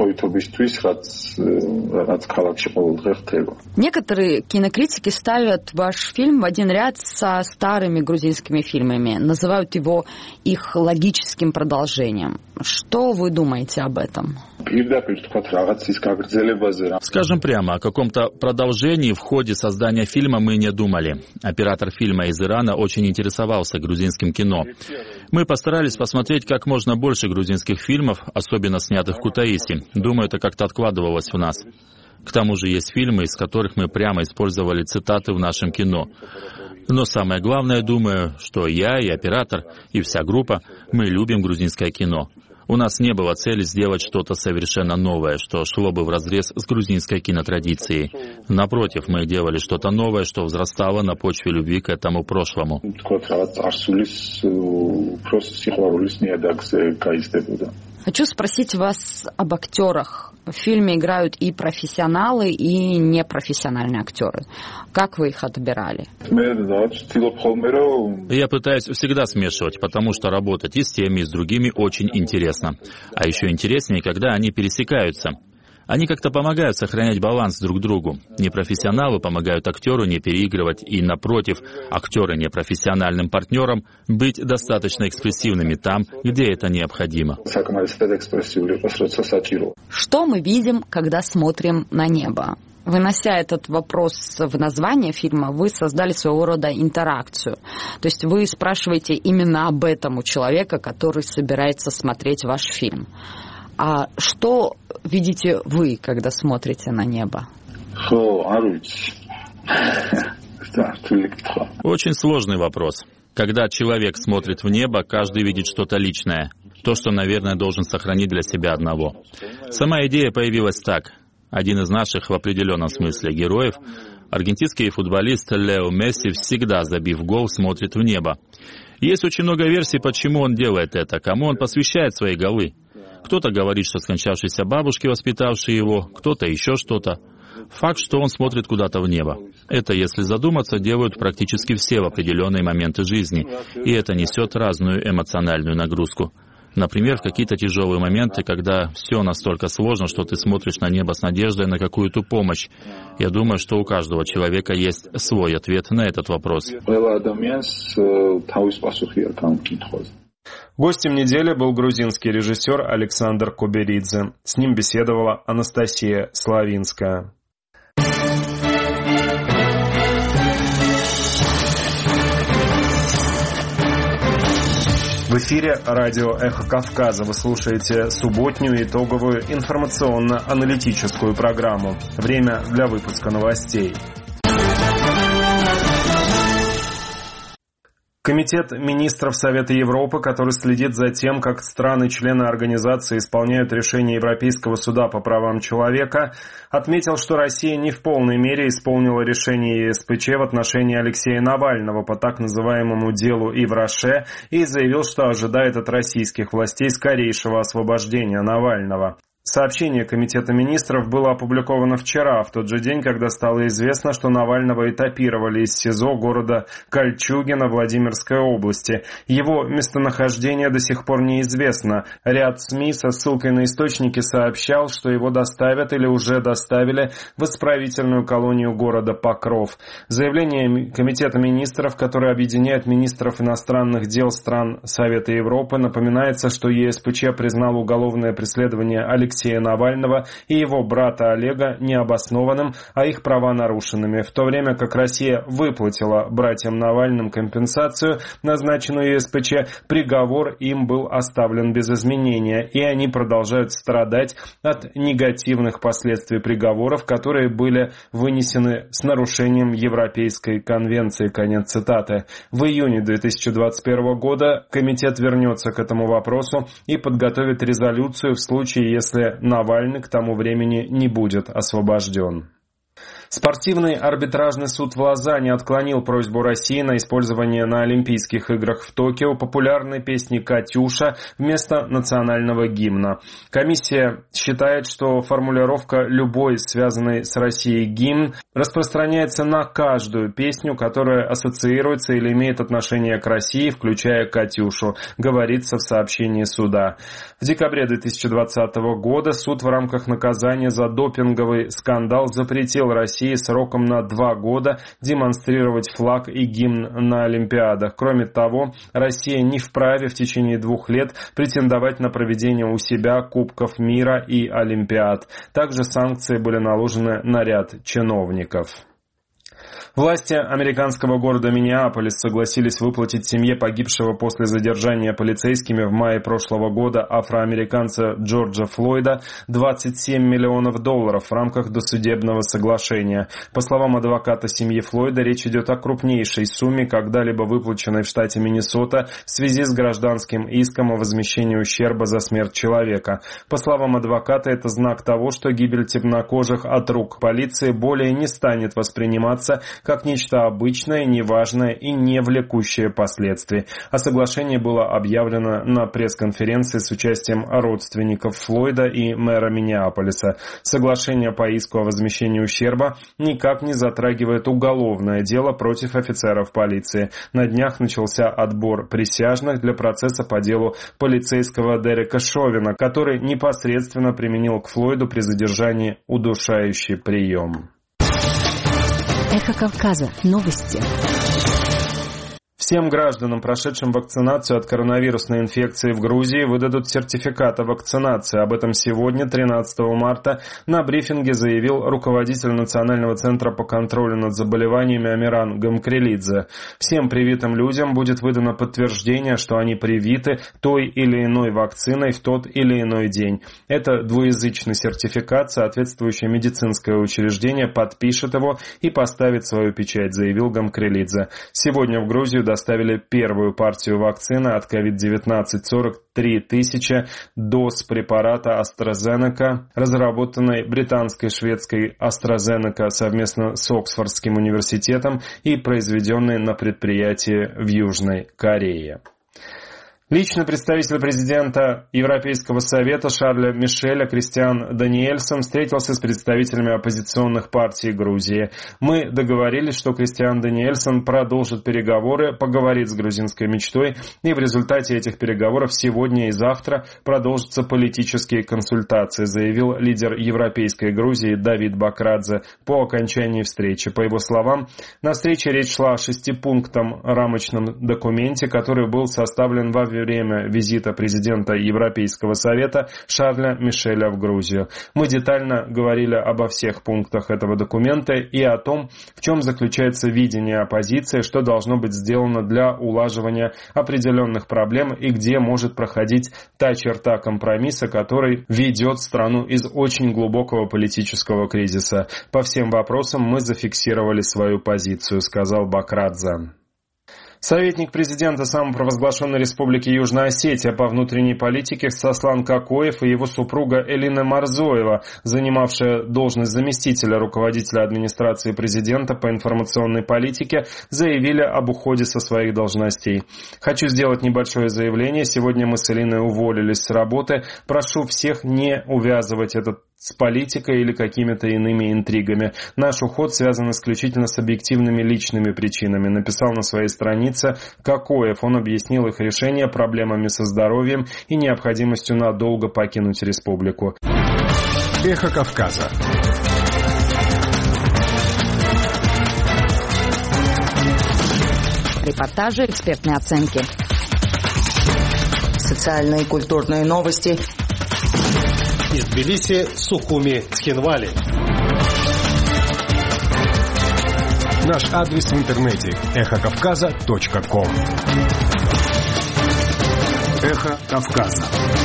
Некоторые кинокритики ставят ваш фильм в один ряд со старыми грузинскими фильмами, называют его их логическим продолжением. Что вы думаете об этом? Скажем прямо, о каком-то продолжении в ходе создания фильма мы не думали. Оператор фильма из Ирана очень интересовался грузинским кино. Мы постарались посмотреть как можно больше грузинских фильмов, особенно снятых в Кутаиси. Думаю, это как-то откладывалось в нас. К тому же есть фильмы, из которых мы прямо использовали цитаты в нашем кино. Но самое главное, думаю, что я и оператор, и вся группа, мы любим грузинское кино. У нас не было цели сделать что-то совершенно новое, что шло бы вразрез с грузинской кинотрадицией. Напротив, мы делали что-то новое, что взрастало на почве любви к этому прошлому. Хочу спросить вас об актерах. В фильме играют и профессионалы, и непрофессиональные актеры. Как вы их отбирали? Я пытаюсь всегда смешивать, потому что работать и с теми, и с другими очень интересно. А еще интереснее, когда они пересекаются. Они как-то помогают сохранять баланс друг другу. Непрофессионалы помогают актеру не переигрывать и, напротив, актеры непрофессиональным партнерам быть достаточно экспрессивными там, где это необходимо. Что мы видим, когда смотрим на небо? Вынося этот вопрос в название фильма, вы создали своего рода интеракцию. То есть вы спрашиваете именно об этом у человека, который собирается смотреть ваш фильм. А что видите вы, когда смотрите на небо? Очень сложный вопрос. Когда человек смотрит в небо, каждый видит что-то личное. То, что, наверное, должен сохранить для себя одного. Сама идея появилась так. Один из наших, в определенном смысле, героев, аргентинский футболист Лео Месси, всегда, забив гол, смотрит в небо. Есть очень много версий, почему он делает это, кому он посвящает свои голы. Кто-то говорит, что скончавшейся бабушке, воспитавшей его, кто-то еще что-то. Факт, что он смотрит куда-то в небо. Это, если задуматься, делают практически все в определенные моменты жизни, и это несет разную эмоциональную нагрузку. Например, в какие-то тяжелые моменты, когда все настолько сложно, что ты смотришь на небо с надеждой на какую-то помощь. Я думаю, что у каждого человека есть свой ответ на этот вопрос. Гостем недели был грузинский режиссер Александр Куберидзе. С ним беседовала Анастасия Славинская. В эфире радио «Эхо Кавказа». Вы слушаете субботнюю итоговую информационно-аналитическую программу. Время для выпуска новостей. Комитет министров Совета Европы, который следит за тем, как страны-члены организации исполняют решения Европейского суда по правам человека, отметил, что Россия не в полной мере исполнила решение ЕСПЧ в отношении Алексея Навального по так называемому делу Ивраше и заявил, что ожидает от российских властей скорейшего освобождения Навального. Сообщение Комитета министров было опубликовано вчера, в тот же день, когда стало известно, что Навального этапировали из СИЗО города Кольчугино Владимирской области. Его местонахождение до сих пор неизвестно. Ряд СМИ со ссылкой на источники сообщал, что его доставят или уже доставили в исправительную колонию города Покров. Заявление Комитета министров, которое объединяет министров иностранных дел стран Совета Европы, напоминается, что ЕСПЧ признал уголовное преследование Алексея Навального и его брата Олега необоснованным, а их права нарушенными, в то время как Россия выплатила братьям Навальным компенсацию, назначенную ЕСПЧ, приговор им был оставлен без изменения, и они продолжают страдать от негативных последствий приговоров, которые были вынесены с нарушением Европейской конвенции. Конец цитаты. В июне 2021 года комитет вернется к этому вопросу и подготовит резолюцию в случае, если Навальный к тому времени не будет освобожден. Спортивный арбитражный суд в Лозанне отклонил просьбу России на использование на Олимпийских играх в Токио популярной песни «Катюша» вместо национального гимна. Комиссия считает, что формулировка «любой связанный с Россией гимн» распространяется на каждую песню, которая ассоциируется или имеет отношение к России, включая «Катюшу», говорится в сообщении суда. В декабре 2020 года суд в рамках наказания за допинговый скандал запретил России сроком на 2 года демонстрировать флаг и гимн на Олимпиадах. Кроме того, Россия не вправе в течение 2 лет претендовать на проведение у себя Кубков мира и Олимпиад. Также санкции были наложены на ряд чиновников. Власти американского города Миннеаполис согласились выплатить семье погибшего после задержания полицейскими в мае прошлого года афроамериканца Джорджа Флойда $27 миллионов в рамках досудебного соглашения. По словам адвоката семьи Флойда, речь идет о крупнейшей сумме, когда-либо выплаченной в штате Миннесота в связи с гражданским иском о возмещении ущерба за смерть человека. По словам адвоката, это знак того, что гибель темнокожих от рук полиции более не станет восприниматься как нечто обычное, неважное и не влекущее последствий. А соглашение было объявлено на пресс-конференции с участием родственников Флойда и мэра Миннеаполиса. Соглашение по иску о возмещении ущерба никак не затрагивает уголовное дело против офицеров полиции. На днях начался отбор присяжных для процесса по делу полицейского Дерека Шовина, который непосредственно применил к Флойду при задержании удушающий прием. Эхо Кавказа. Новости. Всем гражданам, прошедшим вакцинацию от коронавирусной инфекции в Грузии, выдадут сертификат о вакцинации. Об этом сегодня, 13 марта, на брифинге заявил руководитель Национального центра по контролю над заболеваниями Амиран Гамкрелидзе. Всем привитым людям будет выдано подтверждение, что они привиты той или иной вакциной в тот или иной день. Это двуязычный сертификат, соответствующее медицинское учреждение подпишет его и поставит свою печать, заявил Гамкрелидзе. Сегодня в Грузию доставили первую партию вакцины от COVID-19, 43 тысячи доз препарата AstraZeneca, разработанной британской и шведской AstraZeneca совместно с Оксфордским университетом и произведенной на предприятии в Южной Корее. Личный представитель президента Европейского совета Шарля Мишеля Кристиан Даниэльсон встретился с представителями оппозиционных партий Грузии. Мы договорились, что Кристиан Даниэльсон продолжит переговоры, поговорит с грузинской мечтой, и в результате этих переговоров сегодня и завтра продолжатся политические консультации, заявил лидер Европейской Грузии Давид Бакрадзе по окончании встречи. По его словам, на встрече речь шла о 6-пунктном рамочном документе, который был составлен во время визита президента Европейского совета Шарля Мишеля в Грузию. Мы детально говорили обо всех пунктах этого документа и о том, в чем заключается видение оппозиции, что должно быть сделано для улаживания определенных проблем и где может проходить та черта компромисса, который ведет страну из очень глубокого политического кризиса. По всем вопросам мы зафиксировали свою позицию, сказал Бакрадзе. Советник президента самопровозглашенной республики Южная Осетия по внутренней политике Сослан Кокоев и его супруга Элина Марзоева, занимавшая должность заместителя руководителя администрации президента по информационной политике, заявили об уходе со своих должностей. Хочу сделать небольшое заявление. Сегодня мы с Элиной уволились с работы. Прошу всех не увязывать этот с политикой или какими-то иными интригами. Наш уход связан исключительно с объективными личными причинами, написал на своей странице Кокоев. Он объяснил их решение проблемами со здоровьем и необходимостью надолго покинуть республику. Эхо Кавказа. Репортажи, экспертные оценки. Социальные и культурные новости. Из Тбилиси, Сухуми, Цхинвали. Наш адрес в интернете эхокавказа.ком. Эхо Кавказа.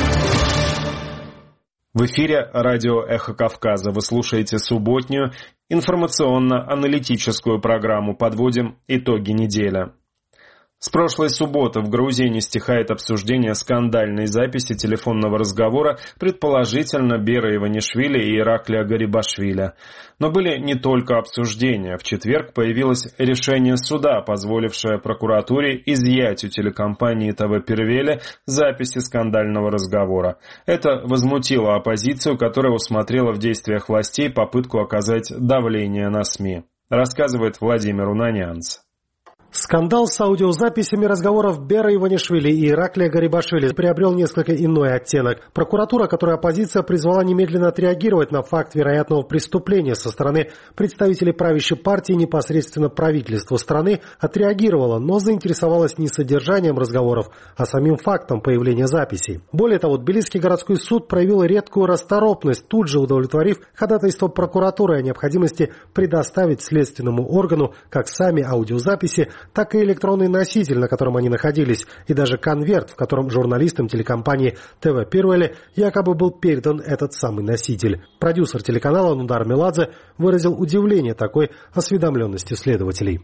В эфире радио «Эхо Кавказа». Вы слушаете субботнюю информационно-аналитическую программу «Подводим итоги недели». С прошлой субботы в Грузии не стихает обсуждение скандальной записи телефонного разговора предположительно Бера Иванишвили и Ираклия Гарибашвили. Но были не только обсуждения. В четверг появилось решение суда, позволившее прокуратуре изъять у телекомпании ТВ Первели записи скандального разговора. Это возмутило оппозицию, которая усмотрела в действиях властей попытку оказать давление на СМИ. Рассказывает Владимир Унанянц. Скандал с аудиозаписями разговоров Бера Иванишвили и Ираклия Гарибашвили приобрел несколько иной оттенок. Прокуратура, которую оппозиция призвала немедленно отреагировать на факт вероятного преступления со стороны представителей правящей партии непосредственно правительства страны, отреагировала, но заинтересовалась не содержанием разговоров, а самим фактом появления записей. Более того, Тбилисский городской суд проявил редкую расторопность, тут же удовлетворив ходатайство прокуратуры о необходимости предоставить следственному органу как сами аудиозаписи, так и электронный носитель, на котором они находились, и даже конверт, в котором журналистам телекомпании ТВ Пирвели якобы был передан этот самый носитель. Продюсер телеканала Нудар Меладзе выразил удивление такой осведомленности следователей.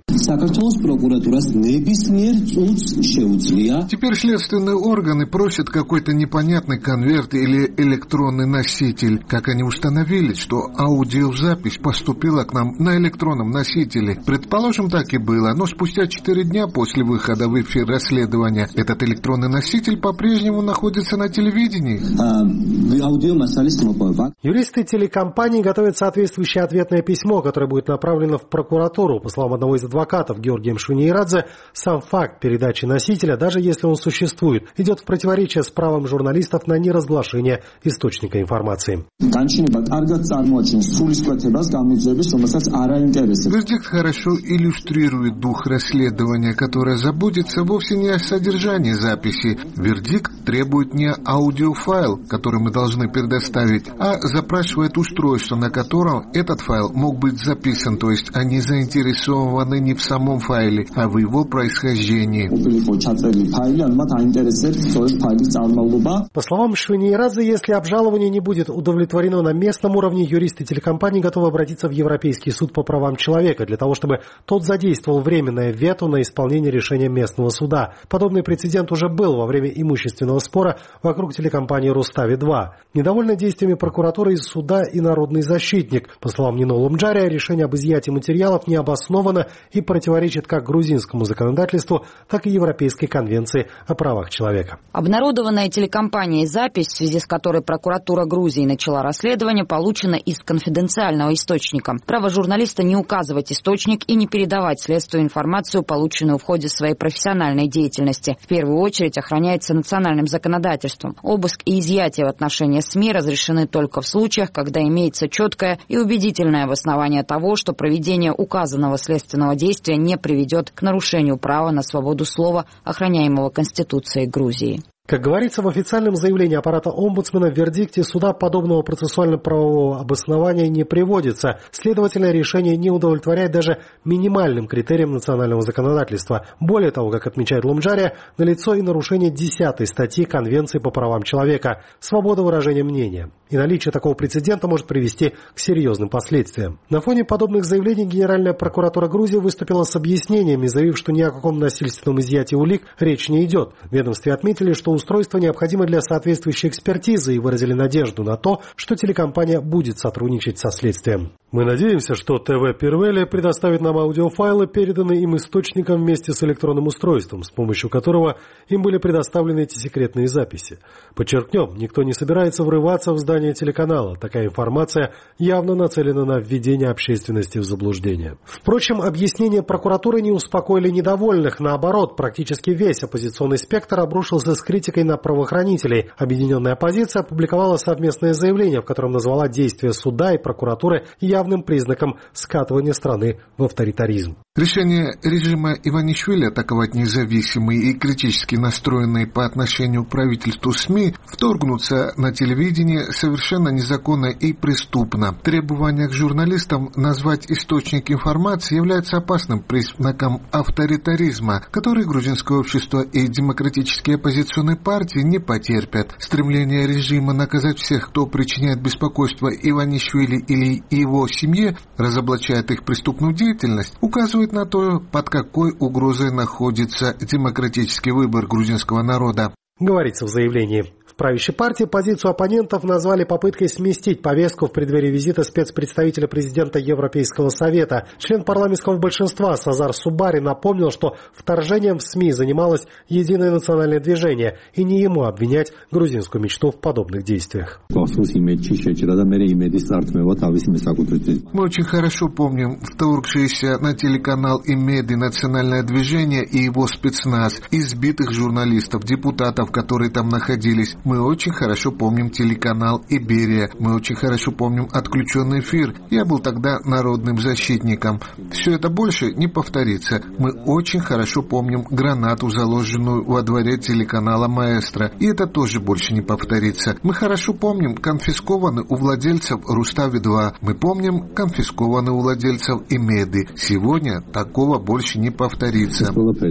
Теперь следственные органы просят какой-то непонятный конверт или электронный носитель. Как они установили, что аудиозапись поступила к нам на электронном носителе? Предположим, так и было, но спустя 4 дня после выхода в эфир расследования этот электронный носитель по-прежнему находится на телевидении. Юристы телекомпании готовят соответствующее ответное письмо, которое будет направлено в прокуратуру. По словам одного из адвокатов Георгия Мшвинирадзе, сам факт передачи носителя, даже если он существует, идет в противоречие с правом журналистов на неразглашение источника информации. Вердикт хорошо иллюстрирует дух расследования, которое заботится вовсе не о содержании записи. Вердикт требует не аудиофайл, который мы должны предоставить, а запрашивает устройство, на котором этот файл мог быть записан, то есть они заинтересованы не в самом файле, а в его происхождении. По словам Мшвинирадзе, если обжалование не будет удовлетворено на местном уровне, юристы телекомпании готовы обратиться в Европейский суд по правам человека для того, чтобы тот задействовал временное вето на исполнение решения местного суда. Подобный прецедент уже был во время имущественного спора вокруг телекомпании «Рустави-2». Недовольны действиями прокуратуры и суда и народный защитник. По словам Нино Лумджария, решение об изъятии материалов не обосновано и противоречит как грузинскому законодательству, так и Европейской конвенции о правах человека. Обнародованная телекомпанией запись, в связи с которой прокуратура Грузии начала расследование, получена из конфиденциального источника. Право журналиста не указывать источник и не передавать следствию информацию, полученную в ходе своей профессиональной деятельности, в первую очередь охраняется национальным законодательством. Обыск и изъятие в отношении СМИ разрешены только в случаях, когда имеется четкое и убедительное обоснование того, что проведение указанного следственного действия не приведет к нарушению права на свободу слова, охраняемого Конституцией Грузии. Как говорится в официальном заявлении аппарата омбудсмена, в вердикте суда подобного процессуально-правового обоснования не приводится. Следовательно, решение не удовлетворяет даже минимальным критериям национального законодательства. Более того, как отмечает Лумджария, налицо и нарушение 10 статьи Конвенции по правам человека – свобода выражения мнения. И наличие такого прецедента может привести к серьезным последствиям. На фоне подобных заявлений Генеральная прокуратура Грузии выступила с объяснениями, заявив, что ни о каком насильственном изъятии улик речь не идет. В ведомстве отметили, что устройство необходимо для соответствующей экспертизы и выразили надежду на то, что телекомпания будет сотрудничать со следствием. Мы надеемся, что ТВ Пирвели предоставит нам аудиофайлы, переданные им источником вместе с электронным устройством, с помощью которого им были предоставлены эти секретные записи. Подчеркнем, никто не собирается врываться в здание телеканала. Такая информация явно нацелена на введение общественности в заблуждение. Впрочем, объяснения прокуратуры не успокоили недовольных. Наоборот, практически весь оппозиционный спектр обрушился с критикой на правоохранителей. Объединенная оппозиция опубликовала совместное заявление, в котором назвала действия суда и прокуратуры явным признаком скатывания страны в авторитаризм. Решение режима Иванишвили атаковать независимые и критически настроенные по отношению к правительству СМИ вторгнуться на телевидение совершенно незаконно и преступно. Требование к журналистам назвать источник информации является опасным признаком авторитаризма, который грузинское общество и демократические оппозиционные партии не потерпят. Стремление режима наказать всех, кто причиняет беспокойство Иванишвили или его семье, разоблачает их преступную деятельность, указывает на то, под какой угрозой находится демократический выбор грузинского народа. Говорится в заявлении. В правящей партии позицию оппонентов назвали попыткой сместить повестку в преддверии визита спецпредставителя президента Европейского совета. Член парламентского большинства Сазар Субари напомнил, что вторжением в СМИ занималось Единое национальное движение, и не ему обвинять грузинскую мечту в подобных действиях. Мы очень хорошо помним вторгшееся на телеканал Имеди национальное движение и его спецназ, избитых журналистов, депутатов, которые там находились. Мы очень хорошо помним телеканал «Иберия». Мы очень хорошо помним отключенный эфир. Я был тогда народным защитником. Все это больше не повторится. Мы очень хорошо помним гранату, заложенную во дворе телеканала «Маэстро». И это тоже больше не повторится. Мы хорошо помним конфискованный у владельцев Рустави-2. Мы помним конфискованный у владельцев Имеды. Сегодня такого больше не повторится.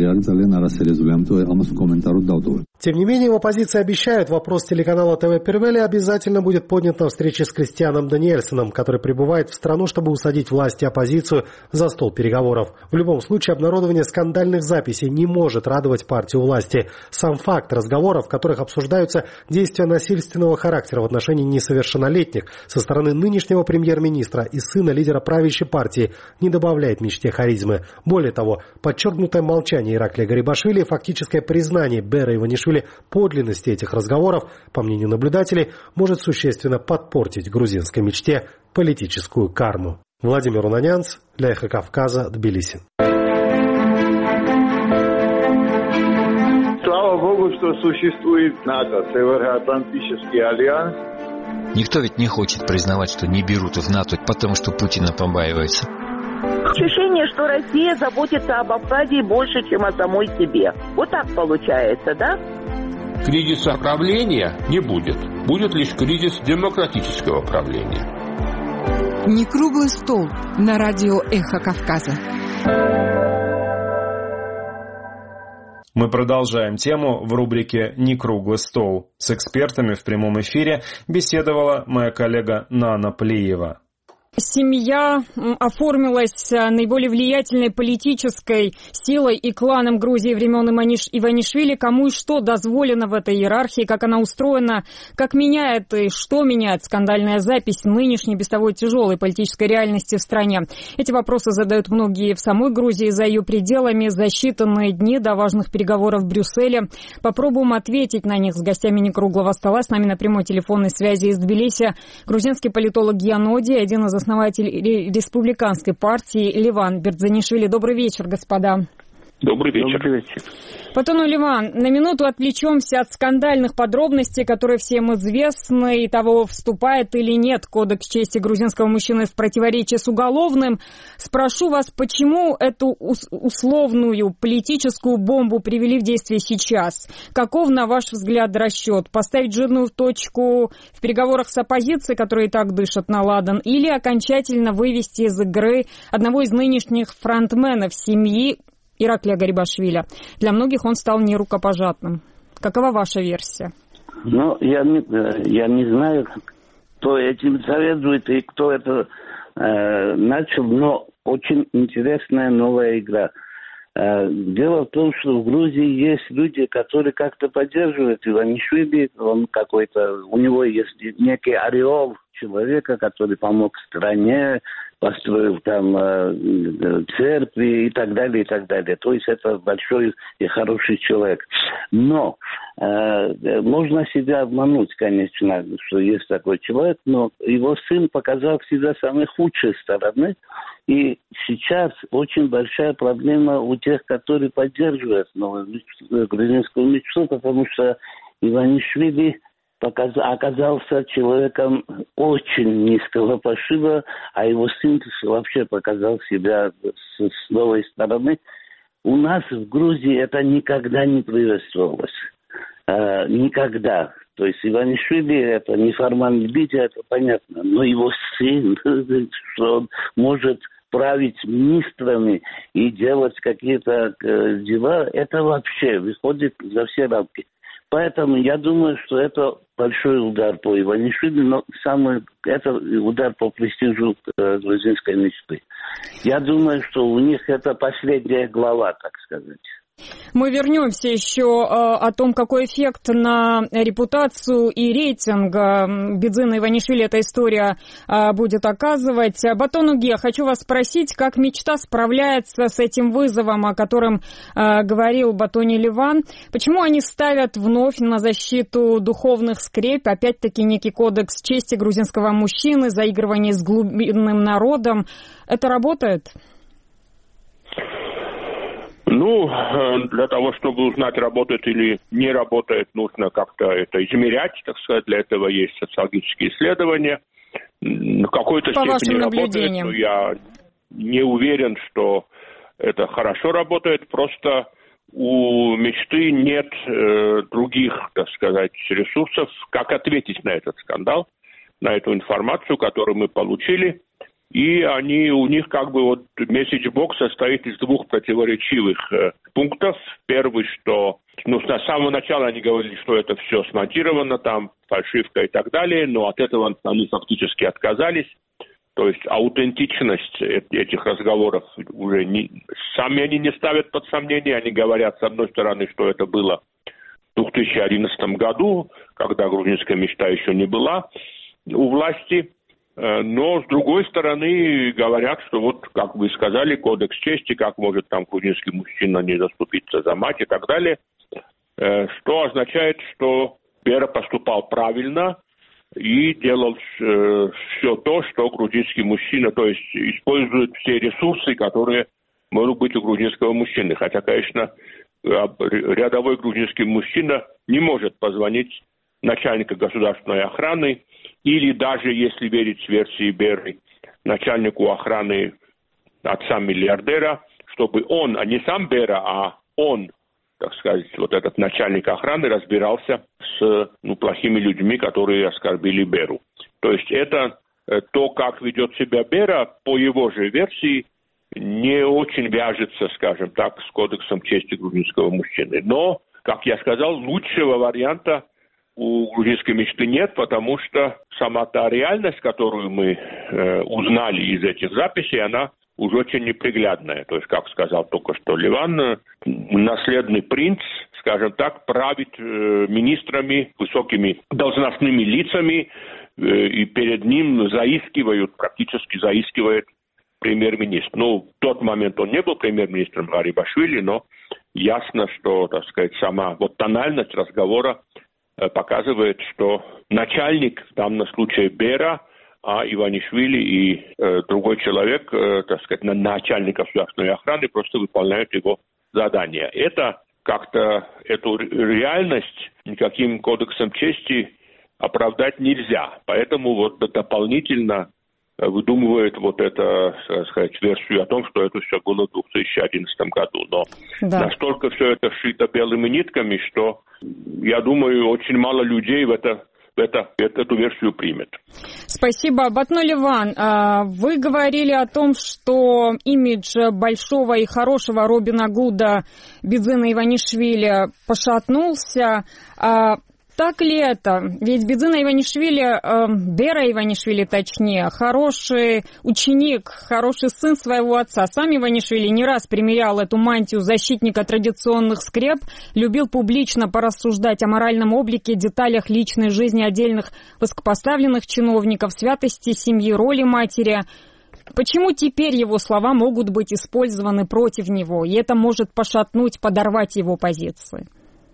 Тем не менее, в оппозиции обещают, вопрос телеканала ТВ Первели обязательно будет поднят на встрече с Кристианом Даниэльсоном, который прибывает в страну, чтобы усадить власть и оппозицию за стол переговоров. В любом случае, обнародование скандальных записей не может радовать партию власти. Сам факт разговоров, в которых обсуждаются действия насильственного характера в отношении несовершеннолетних со стороны нынешнего премьер-министра и сына лидера правящей партии, не добавляет мечте харизмы. Более того, подчеркнутое молчание Ираклия Гарибашвили и фактическое признание Бера Иванишвили подлинности этих разговоров, по мнению наблюдателей, может существенно подпортить грузинской мечте политическую карму. Владимир Унанянц, для Эхо Кавказа, Тбилиси. Слава Богу, что существует НАТО, Североатлантический альянс. Никто ведь не хочет признавать, что не берут в НАТО, потому что Путина побаивается. Ощущение, что Россия заботится об Абхазии больше, чем о самой себе. Вот так получается, да? Кризиса правления не будет. Будет лишь кризис демократического правления. Не круглый стол на радио «Эхо Кавказа». Мы продолжаем тему в рубрике «Не круглый стол». С экспертами в прямом эфире беседовала моя коллега Нана Плиева. Семья оформилась наиболее влиятельной политической силой и кланом Грузии времен Иванишвили. Кому и что дозволено в этой иерархии, как она устроена, как меняет и что меняет скандальная запись нынешней без того тяжелой политической реальности в стране. Эти вопросы задают многие в самой Грузии за ее пределами. За считанные дни до важных переговоров в Брюсселе. Попробуем ответить на них с гостями некруглого стола. С нами на прямой телефонной связи из Тбилиси грузинский политолог Яноди, один из основатель республиканской партии Ливан Бердзанишвили. Добрый вечер, господа. Добрый вечер. Добрый вечер. Потом, Ливан, на минуту отвлечемся от скандальных подробностей, которые всем известны, и того, вступает или нет Кодекс чести грузинского мужчины в противоречие с уголовным. Спрошу вас, почему эту условную политическую бомбу привели в действие сейчас? Каков, на ваш взгляд, расчет? Поставить жирную точку в переговорах с оппозицией, которые и так дышат на ладан, или окончательно вывести из игры одного из нынешних фронтменов семьи Ираклия Гарибашвили? Для многих он стал нерукопожатным. Какова ваша версия? Ну, я не знаю, кто этим заведует и кто это начал, но очень интересная новая игра. Дело в том, что в Грузии есть люди, которые как-то поддерживают Иванишвили. Он какой-то, у него есть некий ореол человека, который помог стране, построил там церкви и так далее, и так далее. То есть это большой и хороший человек. Но можно себя обмануть, конечно, что есть такой человек, но его сын показал всегда самые худшие стороны. И сейчас очень большая проблема у тех, которые поддерживают новую грузинскую мечту, потому что Иванишвили оказался человеком очень низкого пошиба, а его сын вообще показал себя с новой стороны. У нас в Грузии это никогда не приветствовалось. Никогда. То есть Иванишвили это неформальный лидер, это понятно. Но его сын, что он может править министрами и делать какие-то дела, это вообще выходит за все рамки. Поэтому я думаю, что это большой удар по Иванишвили, но это удар по престижу грузинской мечты. Я думаю, что у них это последняя глава, так сказать. Мы вернемся еще о том, какой эффект на репутацию и рейтинг Бедзина Иванишвили эта история будет оказывать. Батонуге, хочу вас спросить, как мечта справляется с этим вызовом, о котором говорил Батони Ливан. Почему они ставят вновь на защиту духовных скреп, опять-таки некий кодекс чести грузинского мужчины, заигрывание с глубинным народом? Это работает? Для того, чтобы узнать, работает или не работает, нужно как-то это измерять, так сказать. Для этого есть социологические исследования. В какой-то степени работает, но я не уверен, что это хорошо работает. Просто у мечты нет других, так сказать, ресурсов, как ответить на этот скандал, на эту информацию, которую мы получили. И у них месседж-бокс состоит из двух противоречивых пунктов. Первый, что с самого начала они говорили, что это все смонтировано, там фальшивка и так далее, но от этого они фактически отказались. То есть аутентичность этих разговоров уже сами они не ставят под сомнение. Они говорят, с одной стороны, что это было в 2011 году, когда грузинская мечта еще не была у власти. Но, с другой стороны, говорят, что как вы сказали, кодекс чести, как может там грузинский мужчина не заступиться за мать и так далее, что означает, что Бера поступал правильно и делал все то, что грузинский мужчина, то есть использует все ресурсы, которые могут быть у грузинского мужчины. Хотя, конечно, рядовой грузинский мужчина не может позвонить начальнику государственной охраны, или даже, если верить версии Беры, начальнику охраны отца миллиардера, чтобы он, а не сам Бера, а он, так сказать, этот начальник охраны разбирался с плохими людьми, которые оскорбили Беру. То есть это то, как ведет себя Бера, по его же версии, не очень вяжется, скажем так, с кодексом чести грузинского мужчины. Но, как я сказал, лучшего варианта у грузинской мечты нет, потому что сама та реальность, которую мы узнали из этих записей, она уже очень неприглядная. То есть, как сказал только что Ливан, наследный принц, скажем так, правит министрами, высокими должностными лицами, и перед ним практически заискивает премьер-министр. В тот момент он не был премьер-министром Гарибашвили, но ясно, что, так сказать, сама тональность разговора показывает, что начальник, в данном случае Бера, а Иванишвили и другой человек, так сказать, начальник государственной охраны, просто выполняют его задания. Это как-то эту реальность никаким кодексом чести оправдать нельзя. Поэтому дополнительно выдумывает это, так сказать, версию о том, что это все было в 2011 году. Но настолько все это сшито белыми нитками, что, я думаю, очень мало людей эту версию примет. Спасибо. Батно Ливан, вы говорили о том, что имидж большого и хорошего Робина Гуда Бидзина Иванишвили пошатнулся. Так ли это? Ведь Бидзина Иванишвили, Бера Иванишвили точнее, хороший ученик, хороший сын своего отца. Сам Иванишвили не раз примерял эту мантию защитника традиционных скреп, любил публично порассуждать о моральном облике, деталях личной жизни отдельных высокопоставленных чиновников, святости семьи, роли матери. Почему теперь его слова могут быть использованы против него, и это может пошатнуть, подорвать его позиции?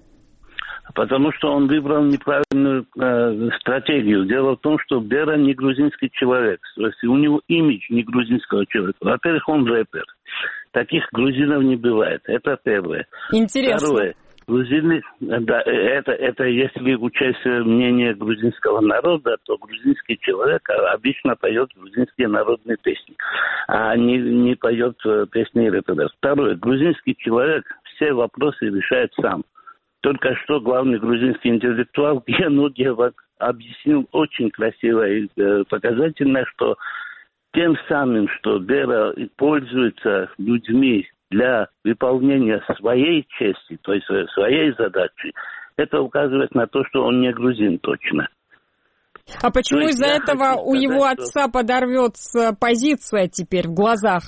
Потому что он выбрал неправильную стратегию. Дело в том, что Бера не грузинский человек. То есть у него имидж не грузинского человека. Во-первых, он рэпер. Таких грузинов не бывает. Это первое. Интересно. Второе. Грузины, это если учесть мнение грузинского народа, то грузинский человек обычно поет грузинские народные песни, а не поет песни рэперов. Второе. Грузинский человек все вопросы решает сам. Только что главный грузинский интеллектуал Генудьев объяснил очень красиво и показательно, что тем самым, что Бера пользуется людьми для выполнения своей чести, то есть своей задачи, это указывает на то, что он не грузин точно. А почему из-за этого у его отца подорвется позиция теперь в глазах?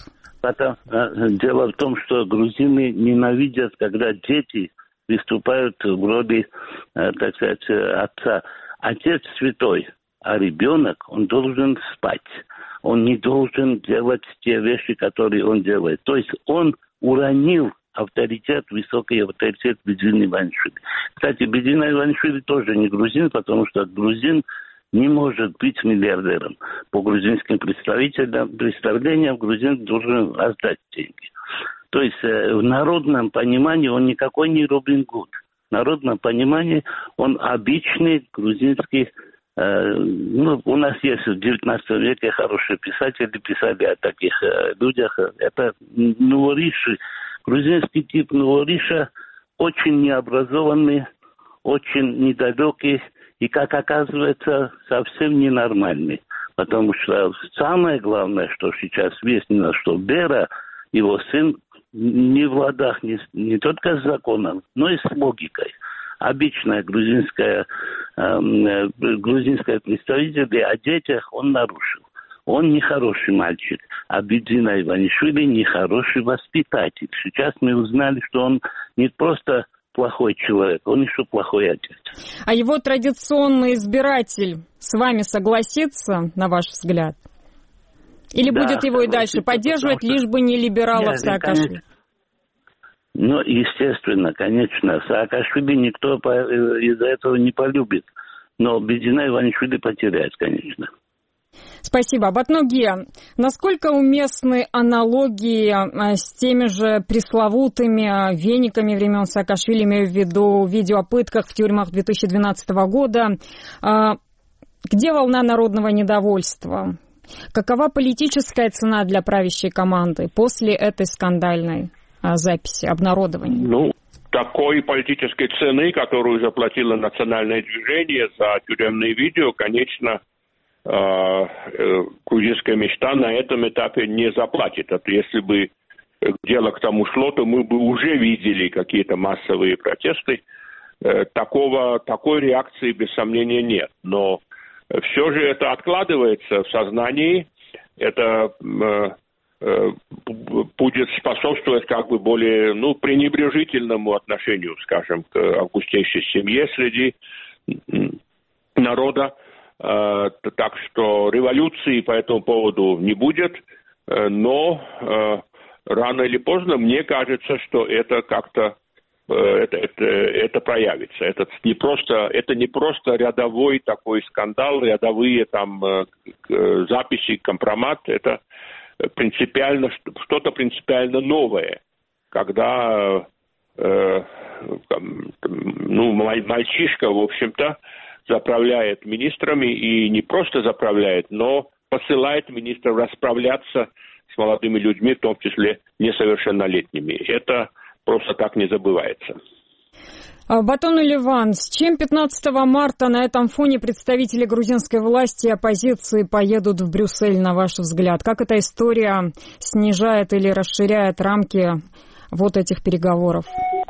Дело в том, что грузины ненавидят, когда дети выступают в роли, так сказать, отца. Отец святой, а ребенок, он должен спать. Он не должен делать те вещи, которые он делает. То есть он уронил высокий авторитет Бидзины Иванишвили. Кстати, Бидзина Иванишвили тоже не грузин, потому что грузин не может быть миллиардером. По грузинским представлениям грузин должен раздать деньги. То есть в народном понимании он никакой не Робин Гуд. В народном понимании он обычный грузинский. У нас есть в 19 веке хорошие писатели, писали о таких людях. Это новориши. Грузинский тип новориша очень необразованный, очень недалекий и, как оказывается, совсем ненормальный. Потому что самое главное, что сейчас выяснено, что Бера, его сын, не в ладах не только с законом, но и с логикой. Обычное грузинское представитель о детях он нарушил. Он нехороший мальчик. А Бидзина Иванишвили нехороший воспитатель. Сейчас мы узнали, что он не просто плохой человек, он еще плохой отец. А его традиционный избиратель с вами согласится, на ваш взгляд? Или будет его и дальше поддерживать, лишь бы не либералов Саакашвили? Ну, естественно, конечно. Саакашвили никто из-за этого не полюбит. Но Бидзина Иванишвили потеряет, конечно. Спасибо. Батнуге, насколько уместны аналогии с теми же пресловутыми вениками времен Саакашвили, имею в виду видео о пытках в тюрьмах 2012 года? Где волна народного недовольства? Какова политическая цена для правящей команды после этой скандальной записи, обнародования? Ну, такой политической цены, которую заплатило национальное движение за тюремные видео, конечно, грузинская мечта на этом этапе не заплатит. Это если бы дело к тому шло, то мы бы уже видели какие-то массовые протесты. Такой реакции, без сомнения, нет. Но все же это откладывается в сознании. Это будет способствовать как бы более пренебрежительному отношению, скажем, к августейшей семье среди народа. Так что революции по этому поводу не будет, но рано или поздно мне кажется, что это как-то это проявится. Это не просто рядовой такой скандал, рядовые там записи, компромат. Это принципиально что-то принципиально новое, когда мальчишка, в общем-то, заправляет министрами и не просто заправляет, но посылает министров расправляться с молодыми людьми, в том числе несовершеннолетними. Это просто так не забывается. Батон Ливан, с чем 15 марта на этом фоне представители грузинской власти и оппозиции поедут в Брюссель, на ваш взгляд? Как эта история снижает или расширяет рамки вот этих переговоров?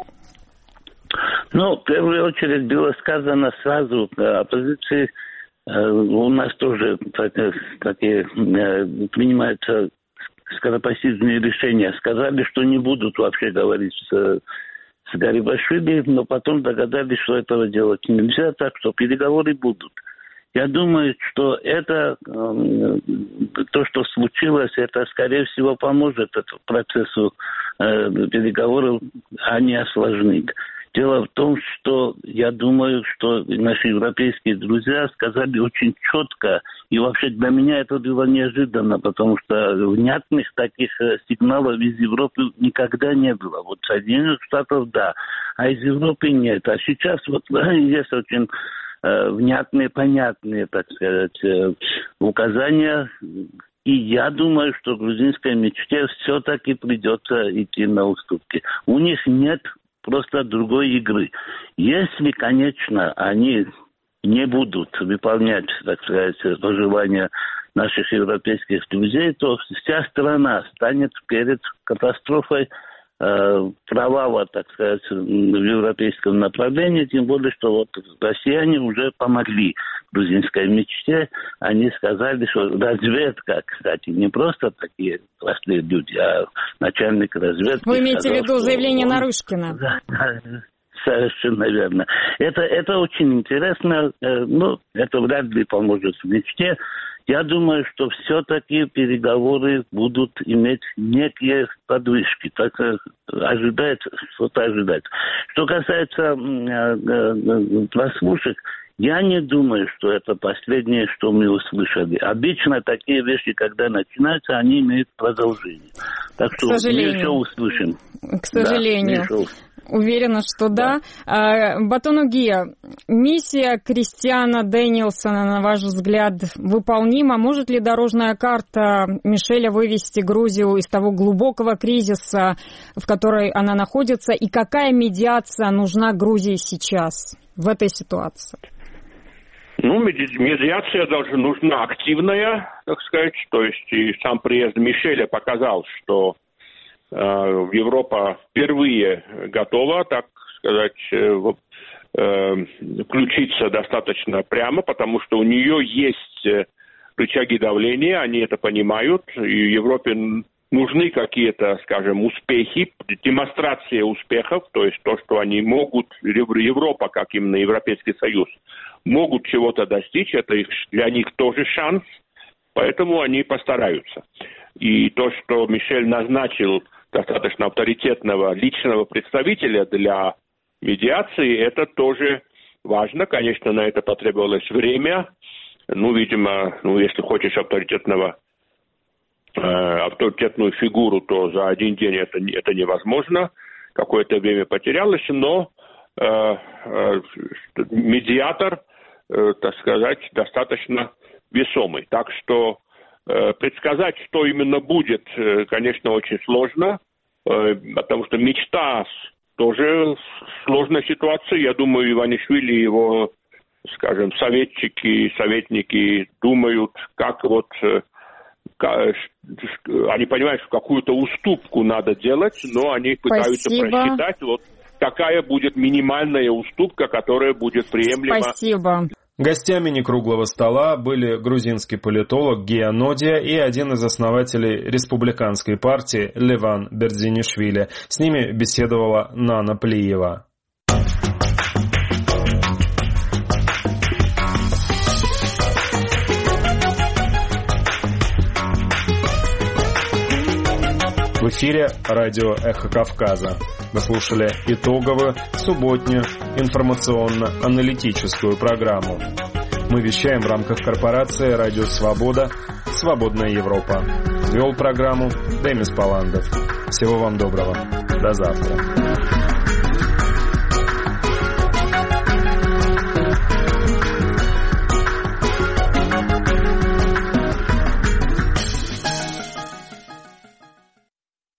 Ну, в первую очередь было сказано сразу оппозиции. У нас тоже такие принимаются скоропостижные решения. Сказали, что не будут вообще говорить с Гарибашвили, но потом догадались, что этого делать нельзя, так что переговоры будут. Я думаю, что это, то, что случилось, это, скорее всего, поможет этому процессу переговоров, а не осложнит. Дело в том, что я думаю, что наши европейские друзья сказали очень четко, и вообще для меня это было неожиданно, потому что внятных таких сигналов из Европы никогда не было. Вот Соединенных Штатов, да, а из Европы нет. А сейчас вот есть очень внятные, понятные, так сказать, указания. И я думаю, что грузинской мечте все-таки придется идти на уступки. У них нет просто другой игры. Если, конечно, они не будут выполнять, так сказать, пожелания наших европейских друзей, то вся страна станет перед катастрофой провала, так сказать, в европейском направлении, тем более, что вот россияне уже помогли грузинской мечте. Они сказали, что разведка, кстати, не просто такие простые люди, а начальник разведки. Вы имеете в виду заявление Нарышкина? Да, совершенно верно. Это очень интересно, но это вряд ли поможет мечте. Я думаю, что все-таки переговоры будут иметь некие подвижки. Так ожидается, что-то ожидается. Что касается прослушек, Я не думаю, что это последнее, что мы услышали. Обычно такие вещи, когда начинаются, они имеют продолжение. Так что мы еще услышим. К сожалению. Да, уверена, что да. Батонугия, миссия Кристиана Дэниелсона, на ваш взгляд, выполнима? Может ли дорожная карта Мишеля вывести Грузию из того глубокого кризиса, в которой она находится? И какая медиация нужна Грузии сейчас в этой ситуации? Медиация нужна активная, так сказать. То есть и сам приезд Мишеля показал, что Европа впервые готова, так сказать, включиться достаточно прямо, потому что у нее есть рычаги давления, они это понимают, и Европе нужны какие-то, скажем, успехи, демонстрация успехов, то есть то, что они могут, Европа, как именно Европейский Союз, могут чего-то достичь, это для них тоже шанс, поэтому они постараются. И то, что Мишель назначил достаточно авторитетного личного представителя для медиации, это тоже важно. Конечно, на это потребовалось время. Видимо, если хочешь авторитетную фигуру, то за один день это невозможно. Какое-то время потерялось, но медиатор, так сказать, достаточно весомый. Так что предсказать, что именно будет, конечно, очень сложно, потому что мечта тоже сложная ситуация. Я думаю, Иванишвили и его, скажем, советники думают, они понимают, что какую-то уступку надо делать, но они пытаются просчитать, какая будет минимальная уступка, которая будет приемлема. Спасибо. Гостями некруглого стола были грузинский политолог Гия Нодия и один из основателей республиканской партии Леван Бердзинишвили. С ними беседовала Нана Плиева. В эфире радио «Эхо Кавказа». Вы слушали итоговую субботнюю информационно-аналитическую программу. Мы вещаем в рамках корпорации «Радио Свобода. Свободная Европа». Вел программу Демис Паландов. Всего вам доброго. До завтра.